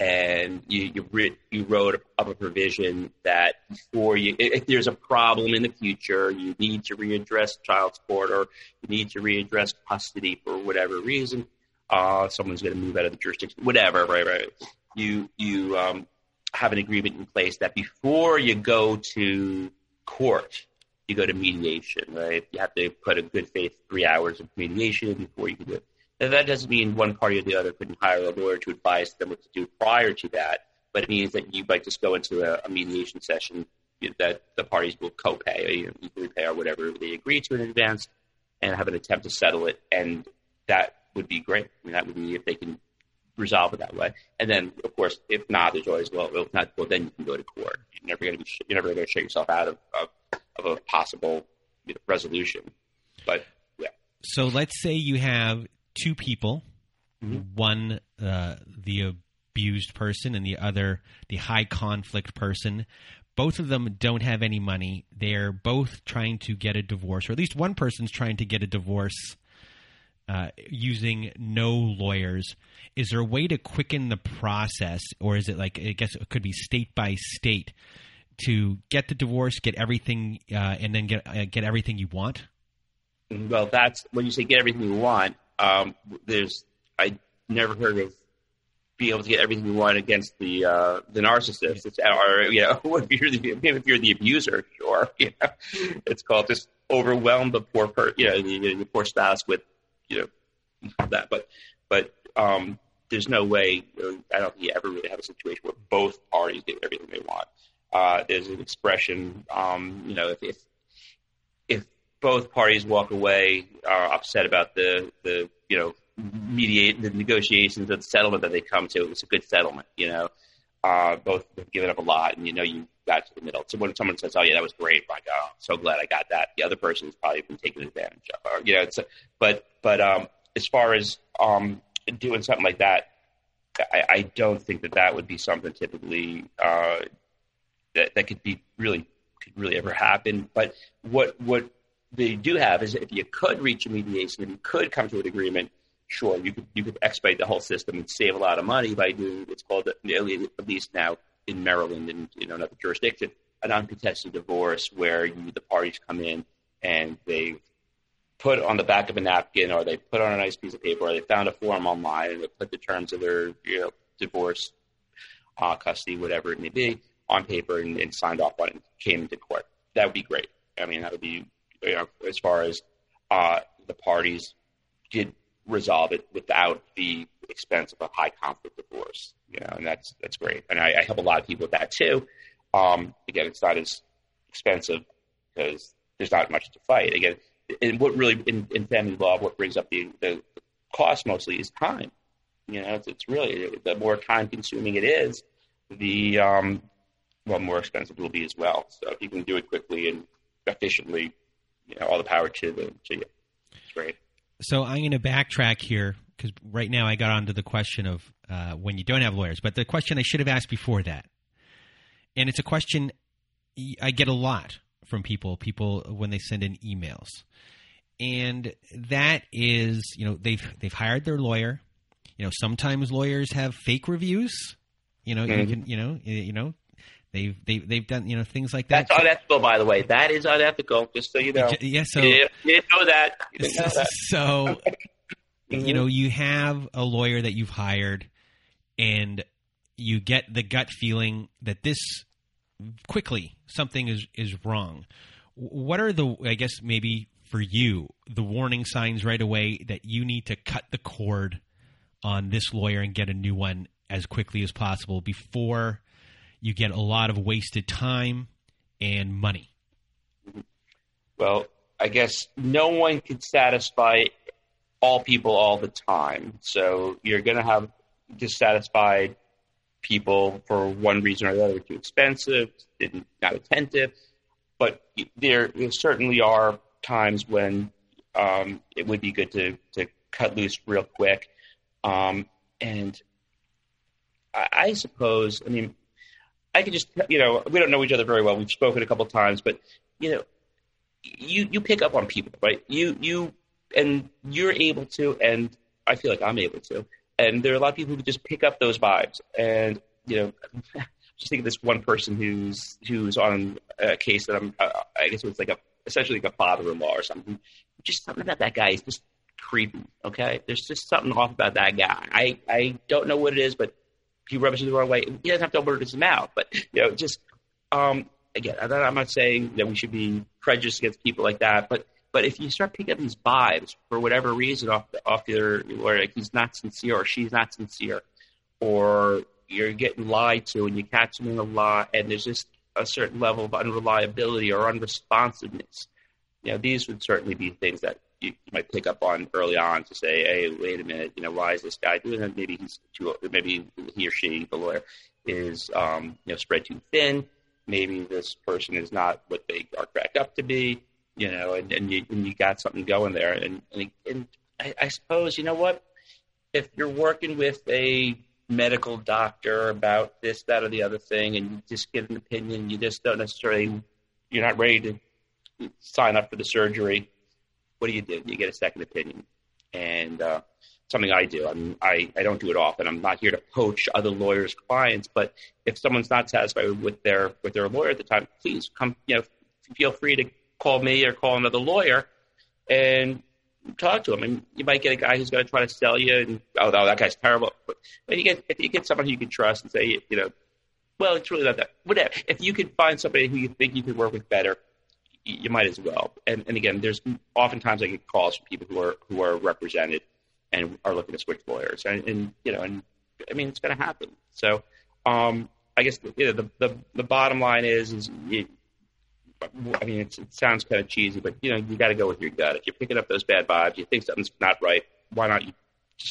And you you, re, you wrote up a provision that before you, if there's a problem in the future, you need to readdress child support or you need to readdress custody for whatever reason, uh, someone's going to move out of the jurisdiction, whatever, right, right. You you um, have an agreement in place that before you go to court, you go to mediation, right? You have to put a good faith three hours of mediation before you can do it. And that doesn't mean one party or the other couldn't hire a lawyer to advise them what to do prior to that, but it means that you might just go into a, a mediation session that the parties will co-pay, you know, equally pay or whatever they agree to in advance, and have an attempt to settle it, and that would be great. I mean, that would be if they can resolve it that way. And then, of course, if not, there's always, well, if not, well, then you can go to court. You're never going to be, you're never going to shut yourself out of, of, of a possible, you know, resolution. But yeah. So let's say you have two people, mm-hmm. one uh, the abused person and the other the high conflict person. Both of them don't have any money. They're both trying to get a divorce, or at least one person's trying to get a divorce. uh, using no lawyers. Is there a way to quicken the process, or is it like, I guess it could be state by state, to get the divorce, get everything, uh, and then get uh, get everything you want? Well, that's when you say get everything you want. Um, there's I never heard of being able to get everything you want against the uh, the narcissist. It's, or you know, if you're the if you're the abuser, sure. You know, it's called just overwhelm the poor per, you know, the, the poor spouse with you know that. But but um, there's no way. I don't think you ever really have a situation where both parties get everything they want. Uh, there's an expression, um, you know, if, if if both parties walk away, are upset about the, the you know, mediate the negotiations or the settlement that they come to, it was a good settlement, you know. Uh, both have given up a lot, and, you know, you got to the middle. So when someone says, oh, yeah, that was great, like, oh, I'm so glad I got that, the other person has probably been taken advantage of. Or, you know, it's a, but, but um, as far as um, doing something like that, I, I don't think that that would be something typically uh, that, that could be really could really ever happen. But what what they do have is if you could reach a mediation, if you could come to an agreement, sure, you could you could expedite the whole system and save a lot of money by doing what's called, at least now in Maryland and you know another jurisdiction, an uncontested divorce, where you, the parties come in and they put on the back of a napkin, or they put on a nice piece of paper, or they found a form online and they put the terms of their you know divorce, uh, custody, whatever it may be, on paper and, and signed off on it and came into court. That would be great. I mean, that would be, you know, as far as uh, the parties did resolve it without the expense of a high conflict divorce, you know, and that's that's great. And I, I help a lot of people with that too. Um, again, it's not as expensive because there's not much to fight. Again, and what really in, in family law, what brings up the, the cost mostly is time. You know, it's, it's really the more time consuming it is, the um, well more expensive it will be as well. So if you can do it quickly and efficiently, you know, all the power to the to you. It's great. So I'm going to backtrack here because right now I got onto the question of uh, when you don't have lawyers, but the question I should have asked before that, and it's a question I get a lot from people, people when they send in emails, and that is, you know, they've they've hired their lawyer. You know, sometimes lawyers have fake reviews. You know, mm-hmm. you can, you know, you know, they've they've they've done, you know, things like that. That's unethical, by the way. That is unethical. Just so you know. Yeah. So you didn't know that. You didn't know that. So, mm-hmm. you know, you have a lawyer that you've hired, and you get the gut feeling that this quickly something is is wrong. What are the, I guess maybe for you, the warning signs right away that you need to cut the cord on this lawyer and get a new one as quickly as possible before you get a lot of wasted time and money? Well, I guess no one can satisfy all people all the time. So you're going to have dissatisfied people for one reason or the other, too expensive, not attentive. But there, there certainly are times when um, it would be good to, to cut loose real quick. Um, and I, I suppose, I mean, I could just, you know, we don't know each other very well. We've spoken a couple of times, but, you know, you, you pick up on people, right? You, you, and you're able to, and I feel like I'm able to. And there are a lot of people who just pick up those vibes. And, you know, just think of this one person who's, who's on a case that I'm, uh, I guess it was like a, essentially like a father-in-law or something. Just something about that guy is just creepy. Okay. There's just something off about that guy. I, I don't know what it is, but he rubs you the wrong way. He doesn't have to open his mouth, but, you know, just, um, again, I'm not saying that we should be prejudiced against people like that, but, but if you start picking up these vibes for whatever reason off, off your, or like he's not sincere or she's not sincere, or you're getting lied to and you catch them in a lie and there's just a certain level of unreliability or unresponsiveness, you know, these would certainly be things that you, you might pick up on early on to say, hey, wait a minute, you know, why is this guy doing that? Maybe he's too, maybe he or she, the lawyer, is, um, you know, spread too thin. Maybe this person is not what they are cracked up to be, you know, and, and, you, and you got something going there. And, and, and I, I suppose, you know what, if you're working with a medical doctor about this, that, or the other thing, and you just get an opinion, you just don't necessarily, you're not ready to sign up for the surgery, what do you do? You get a second opinion. and uh, something I do. I mean, I, I don't do it often. I'm not here to poach other lawyers' clients, but if someone's not satisfied with their with their lawyer at the time, please come. You know, feel free to call me or call another lawyer and talk to him. And you might get a guy who's going to try to sell you, and oh, no, that guy's terrible. But you get if you get someone who you can trust and say, you know, well, it's really not that. Whatever. If you could find somebody who you think you could work with better, you might as well. And and again, there's oftentimes I get calls from people who are who are represented and are looking to switch lawyers, and, and you know, and I mean, it's going to happen. So, um, I guess you know, the, the the bottom line is, is you, I mean, it's, it sounds kind of cheesy, but you know, you got to go with your gut. If you're picking up those bad vibes, you think something's not right, why not you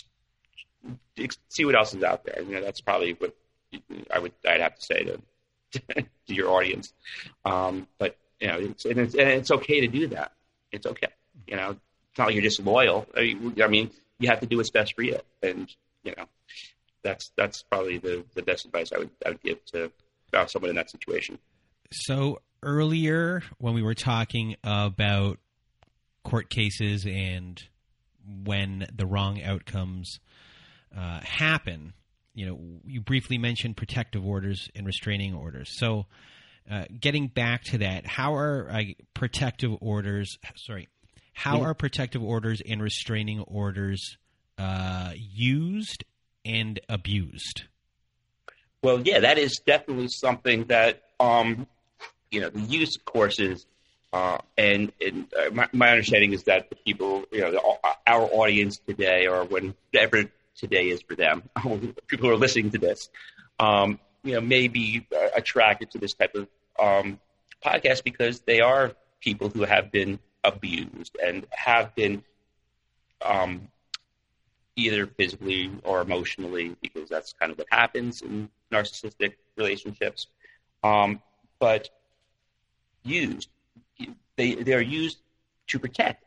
just see what else is out there? You know, that's probably what I would I'd have to say to to your audience. Um, but you know, it's, and it's and it's okay to do that. It's okay. You know, it's not like you're disloyal. I mean, I mean you have to do what's best for you, and you know that's that's probably the, the best advice I would I would give to uh, someone in that situation. So earlier, when we were talking about court cases and when the wrong outcomes uh, happen, you know, you briefly mentioned protective orders and restraining orders. So, uh, getting back to that, how are uh, protective orders? Sorry. How are protective orders and restraining orders uh, used and abused? Well, yeah, that is definitely something that, um, you know, the use, of course, is, uh, and, and uh, my, my understanding is that the people, you know, the, our audience today, or whenever today is for them, people who are listening to this, um, you know, may be uh, attracted to this type of um, podcast because they are people who have been abused and have been um, either physically or emotionally, because that's kind of what happens in narcissistic relationships. Um, but used, they they're used to protect.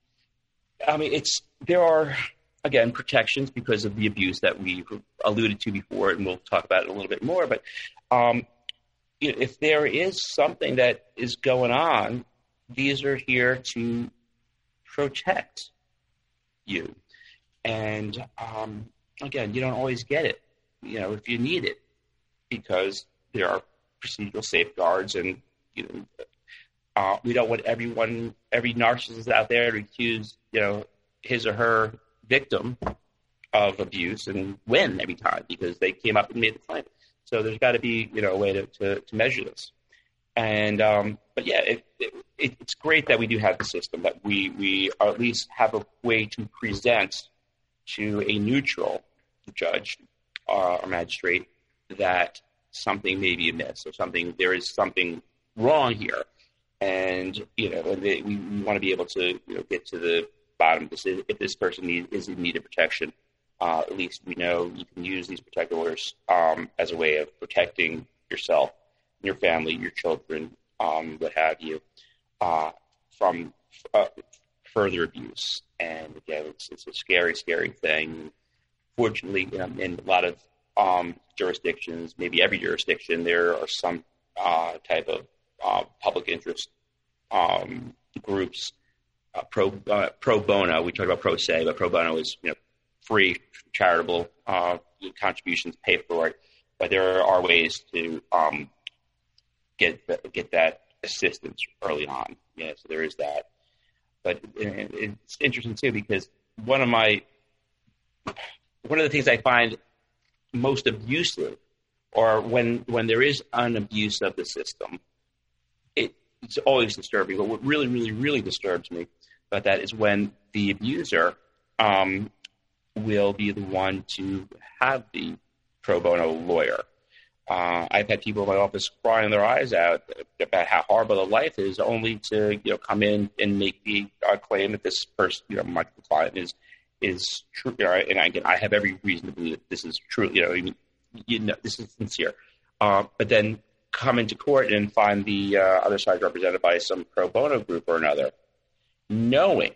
I mean, it's there are again protections because of the abuse that we alluded to before, and we'll talk about it a little bit more. But um, if there is something that is going on, these are here to protect you. And, um, again, you don't always get it, you know, if you need it, because there are procedural safeguards, and, you know, uh, we don't want everyone, every narcissist out there to accuse, you know, his or her victim of abuse and win every time because they came up and made the claim. So there's got to be, you know, a way to, to, to measure this. And, um, but yeah, it, it, it's great that we do have the system, that we, we at least have a way to present to a neutral judge uh, or magistrate that something may be amiss, or something, there is something wrong here. And, you know, and they, we, we want to be able to, you know, get to the bottom of this. If this person need, is in need of protection, uh, at least we know you can use these protective orders um, as a way of protecting yourself, your family, your children, um, what have you, uh, from uh, further abuse. And again, it's, it's a scary, scary thing. Fortunately, you know, in a lot of um, jurisdictions, maybe every jurisdiction, there are some uh, type of uh, public interest um, groups, uh, pro uh, pro bono. We talk about pro se, but pro bono is, you know, free, charitable uh, contributions, pay for it. But there are ways to um, get get that assistance early on. Yeah, so there is that. But it's interesting too, because one of my one of the things I find most abusive, or when when there is an abuse of the system, it, it's always disturbing. But what really, really, really disturbs me about that is when the abuser um, will be the one to have the pro bono lawyer. Uh, I've had people in my office crying their eyes out about how horrible the life is, only to, you know, come in and make the uh, claim that this person, you know, my client is is true. You know, and again, I have every reason to believe that this is true. You know, I mean, you know, this is sincere. Uh, but then come into court and find the uh, other side represented by some pro bono group or another, knowing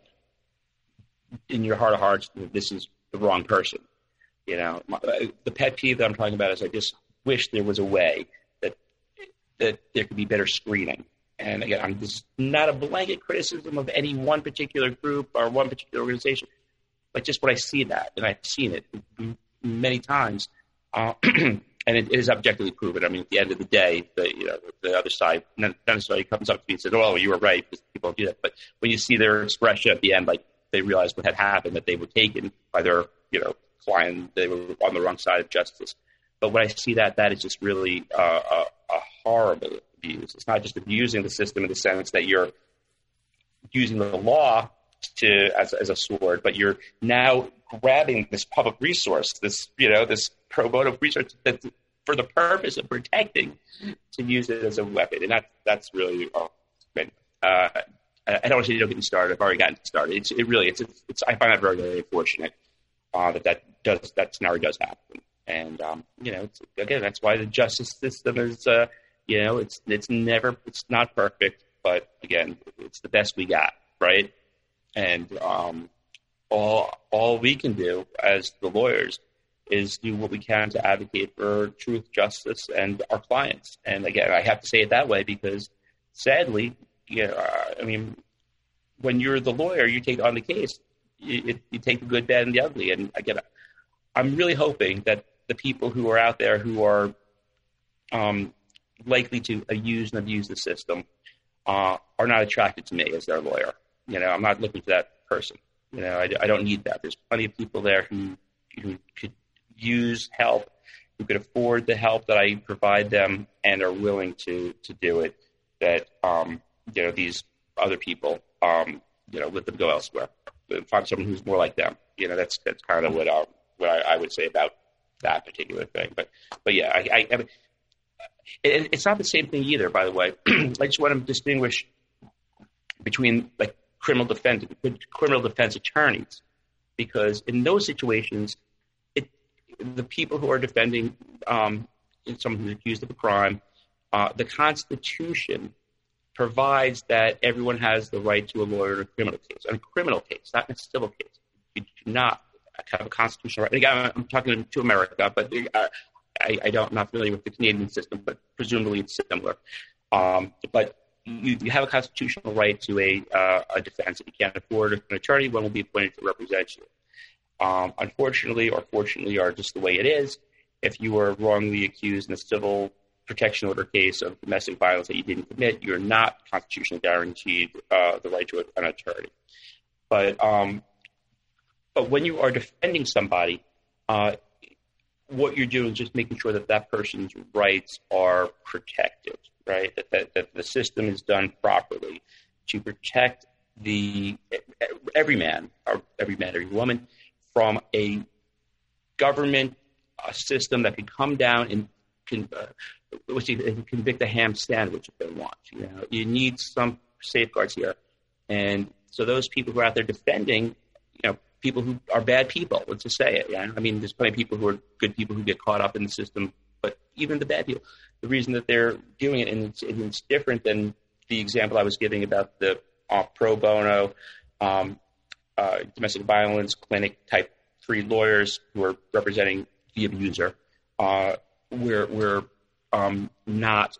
in your heart of hearts that this is the wrong person. You know, my, the pet peeve that I'm talking about is I just wish there was a way that that there could be better screening. And again, I'm this is not a blanket criticism of any one particular group or one particular organization, Like just when I see that, and I've seen it many times, uh, and it, it is objectively proven. I mean, at the end of the day, the you know the other side not necessarily comes up to me and says, "Oh, you were right," because people do that. But when you see their expression at the end, like they realized what had happened, that they were taken by their you know client, they were on the wrong side of justice. But when I see that, that is just really uh, a, a horrible abuse. It's not just abusing the system in the sense that you're using the law to as, as a sword, but you're now grabbing this public resource, this you know this pro bono resource that for the purpose of protecting, to use it as a weapon, and that that's really. Oh, man. Uh, I don't want to say you don't get me started. I've already gotten started. It's it really it's it's, it's I find that very very unfortunate uh, that that does that scenario does happen, and um, you know it's, again that's why the justice system is uh, you know it's it's never it's not perfect, but again it's the best we got, right? And um, all all we can do as the lawyers is do what we can to advocate for truth, justice, and our clients. And again, I have to say it that way because, sadly, you know, I mean, when you're the lawyer, you take on the case. You, you take the good, bad, and the ugly. And again, I'm really hoping that the people who are out there who are um, likely to use and abuse the system uh, are not attracted to me as their lawyer. You know, I'm not looking for that person. You know, I, I don't need that. There's plenty of people there who who could use help, who could afford the help that I provide them, and are willing to to do it. That um, you know, these other people, um, you know, let them go elsewhere. Find someone who's more like them. You know, that's that's kind of what I, what I, I would say about that particular thing. But but yeah, I, I, I mean, it, it's not the same thing either. By the way, I just want to distinguish between like criminal defense criminal defense attorneys, because in those situations, it the people who are defending um, someone who's accused of a crime, uh, the Constitution provides that everyone has the right to a lawyer in a criminal case. In a criminal case, not in a civil case, you do not have a constitutional right. Again, I'm talking to America, but uh, I, I don't, I'm not familiar with the Canadian system, but presumably it's similar. Um, but you, you have a constitutional right to a, uh, a defense. If you can't afford an attorney, one will be appointed to represent you. Um, unfortunately, or fortunately, or just the way it is, if you are wrongly accused in a civil protection order case of domestic violence that you didn't commit, you're not constitutionally guaranteed uh, the right to a, an attorney. But um, but when you are defending somebody, uh, what you're doing is just making sure that that person's rights are protected, right? That, that, that the system is done properly to protect the every man, or every man, every woman, from a government a system that can come down and can, uh, which you can convict a ham sandwich if they want. You know, you need some safeguards here, and so those people who are out there defending, you know, people who are bad people, let's just say it. Yeah, I mean, there's plenty of people who are good people who get caught up in the system, but even the bad people, the reason that they're doing it, and it's, and it's different than the example I was giving about the uh, pro bono um, uh, domestic violence clinic type three lawyers who are representing the abuser. Uh, we're we're um, not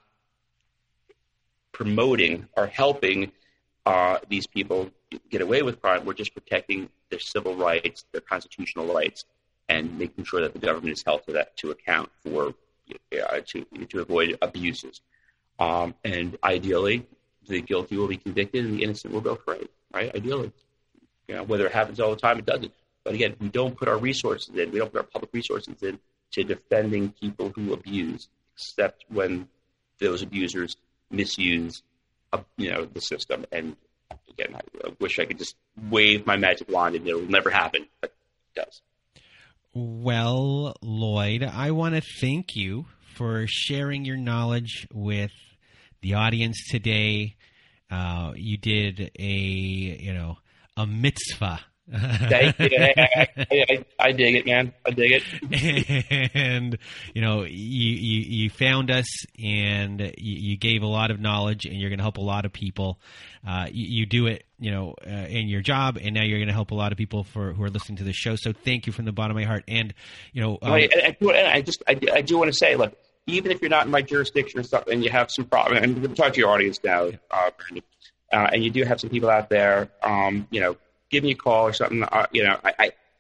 promoting or helping uh, these people get away with crime. We're just protecting their civil rights, their constitutional rights, and making sure that the government is held to that to account for uh, to to avoid abuses. Um, and ideally, the guilty will be convicted and the innocent will go free. Right? Ideally, you know, whether it happens all the time, it doesn't. But again, we don't put our resources in. We don't put our public resources in to defending people who abuse, except when those abusers misuse, uh, you know, the system. And again, I, I wish I could just wave my magic wand and it will never happen, but it does. Well, Lloyd, I want to thank you for sharing your knowledge with the audience today. Uh, you did a, you know, a mitzvah. Thank you. I, I, I, I dig it, man. I dig it. And, you know, you, you, you found us and you, you gave a lot of knowledge and you're going to help a lot of people. Uh, you, you do it, you know, uh, in your job, and now you're going to help a lot of people for who are listening to the show. So thank you from the bottom of my heart. And, you know, um, I, I, I just, I, I do want to say, look, even if you're not in my jurisdiction or something and you have some problem, and I'm going to talk to your audience now, uh, Brandon, uh, and you do have some people out there, um, you know, give me a call or something. Uh, you know, I, I,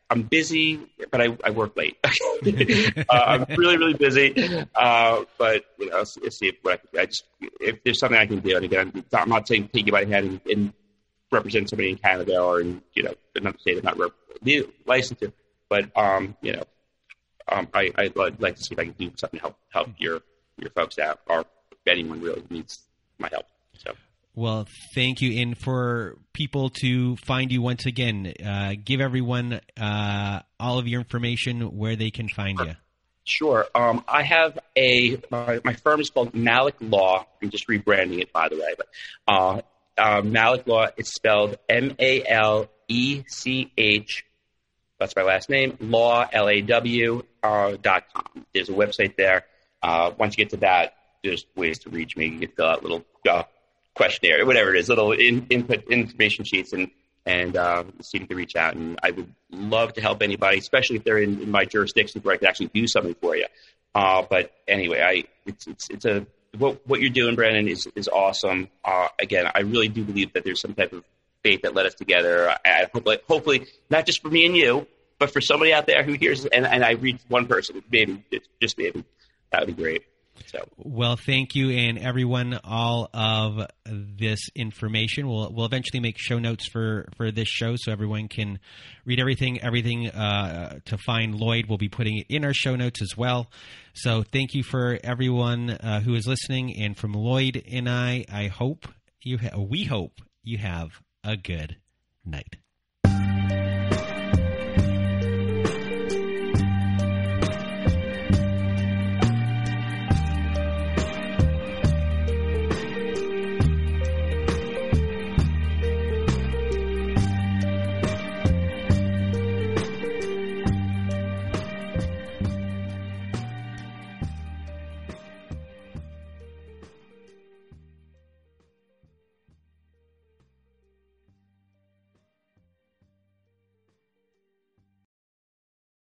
I'm busy, but I, I work late. uh, I'm really, really busy. Uh, but you know, let's, let's see if what I, can, I just if there's something I can do. And again, I'm not saying take you by the hand and, and represent somebody in Canada or in you know another state I'm not rep- licensed to. But um, you know, um, I I'd like to see if I can do something to help help your your folks out, or if anyone really needs my help. So. Well, thank you. And for people to find you once again, uh, give everyone uh, all of your information where they can find you. Sure. Um, I have a my, my firm is called Malik Law. I'm just rebranding it, by the way. But uh, uh, Malik Law, it's spelled M A L E C H. That's my last name. Law L A W uh, dot com. There's a website there. Uh, once you get to that, there's ways to reach me. You can fill out little uh, questionnaire, whatever it is, little in, input information sheets, and and uh, see if you can reach out. And I would love to help anybody, especially if they're in, in my jurisdiction where I can actually do something for you. Uh, but anyway, I it's it's it's a what what you're doing, Brandon, is is awesome. Uh, again, I really do believe that there's some type of fate that led us together. I, I hope, like, hopefully, not just for me and you, but for somebody out there who hears and and I reach one person, maybe just maybe that would be great. So. Well, thank you, and everyone. All of this information, we'll we'll eventually make show notes for, for this show, so everyone can read everything. Everything uh, to find Lloyd, we'll be putting it in our show notes as well. So, thank you for everyone uh, who is listening, and from Lloyd and I, I hope you ha- we hope you have a good night.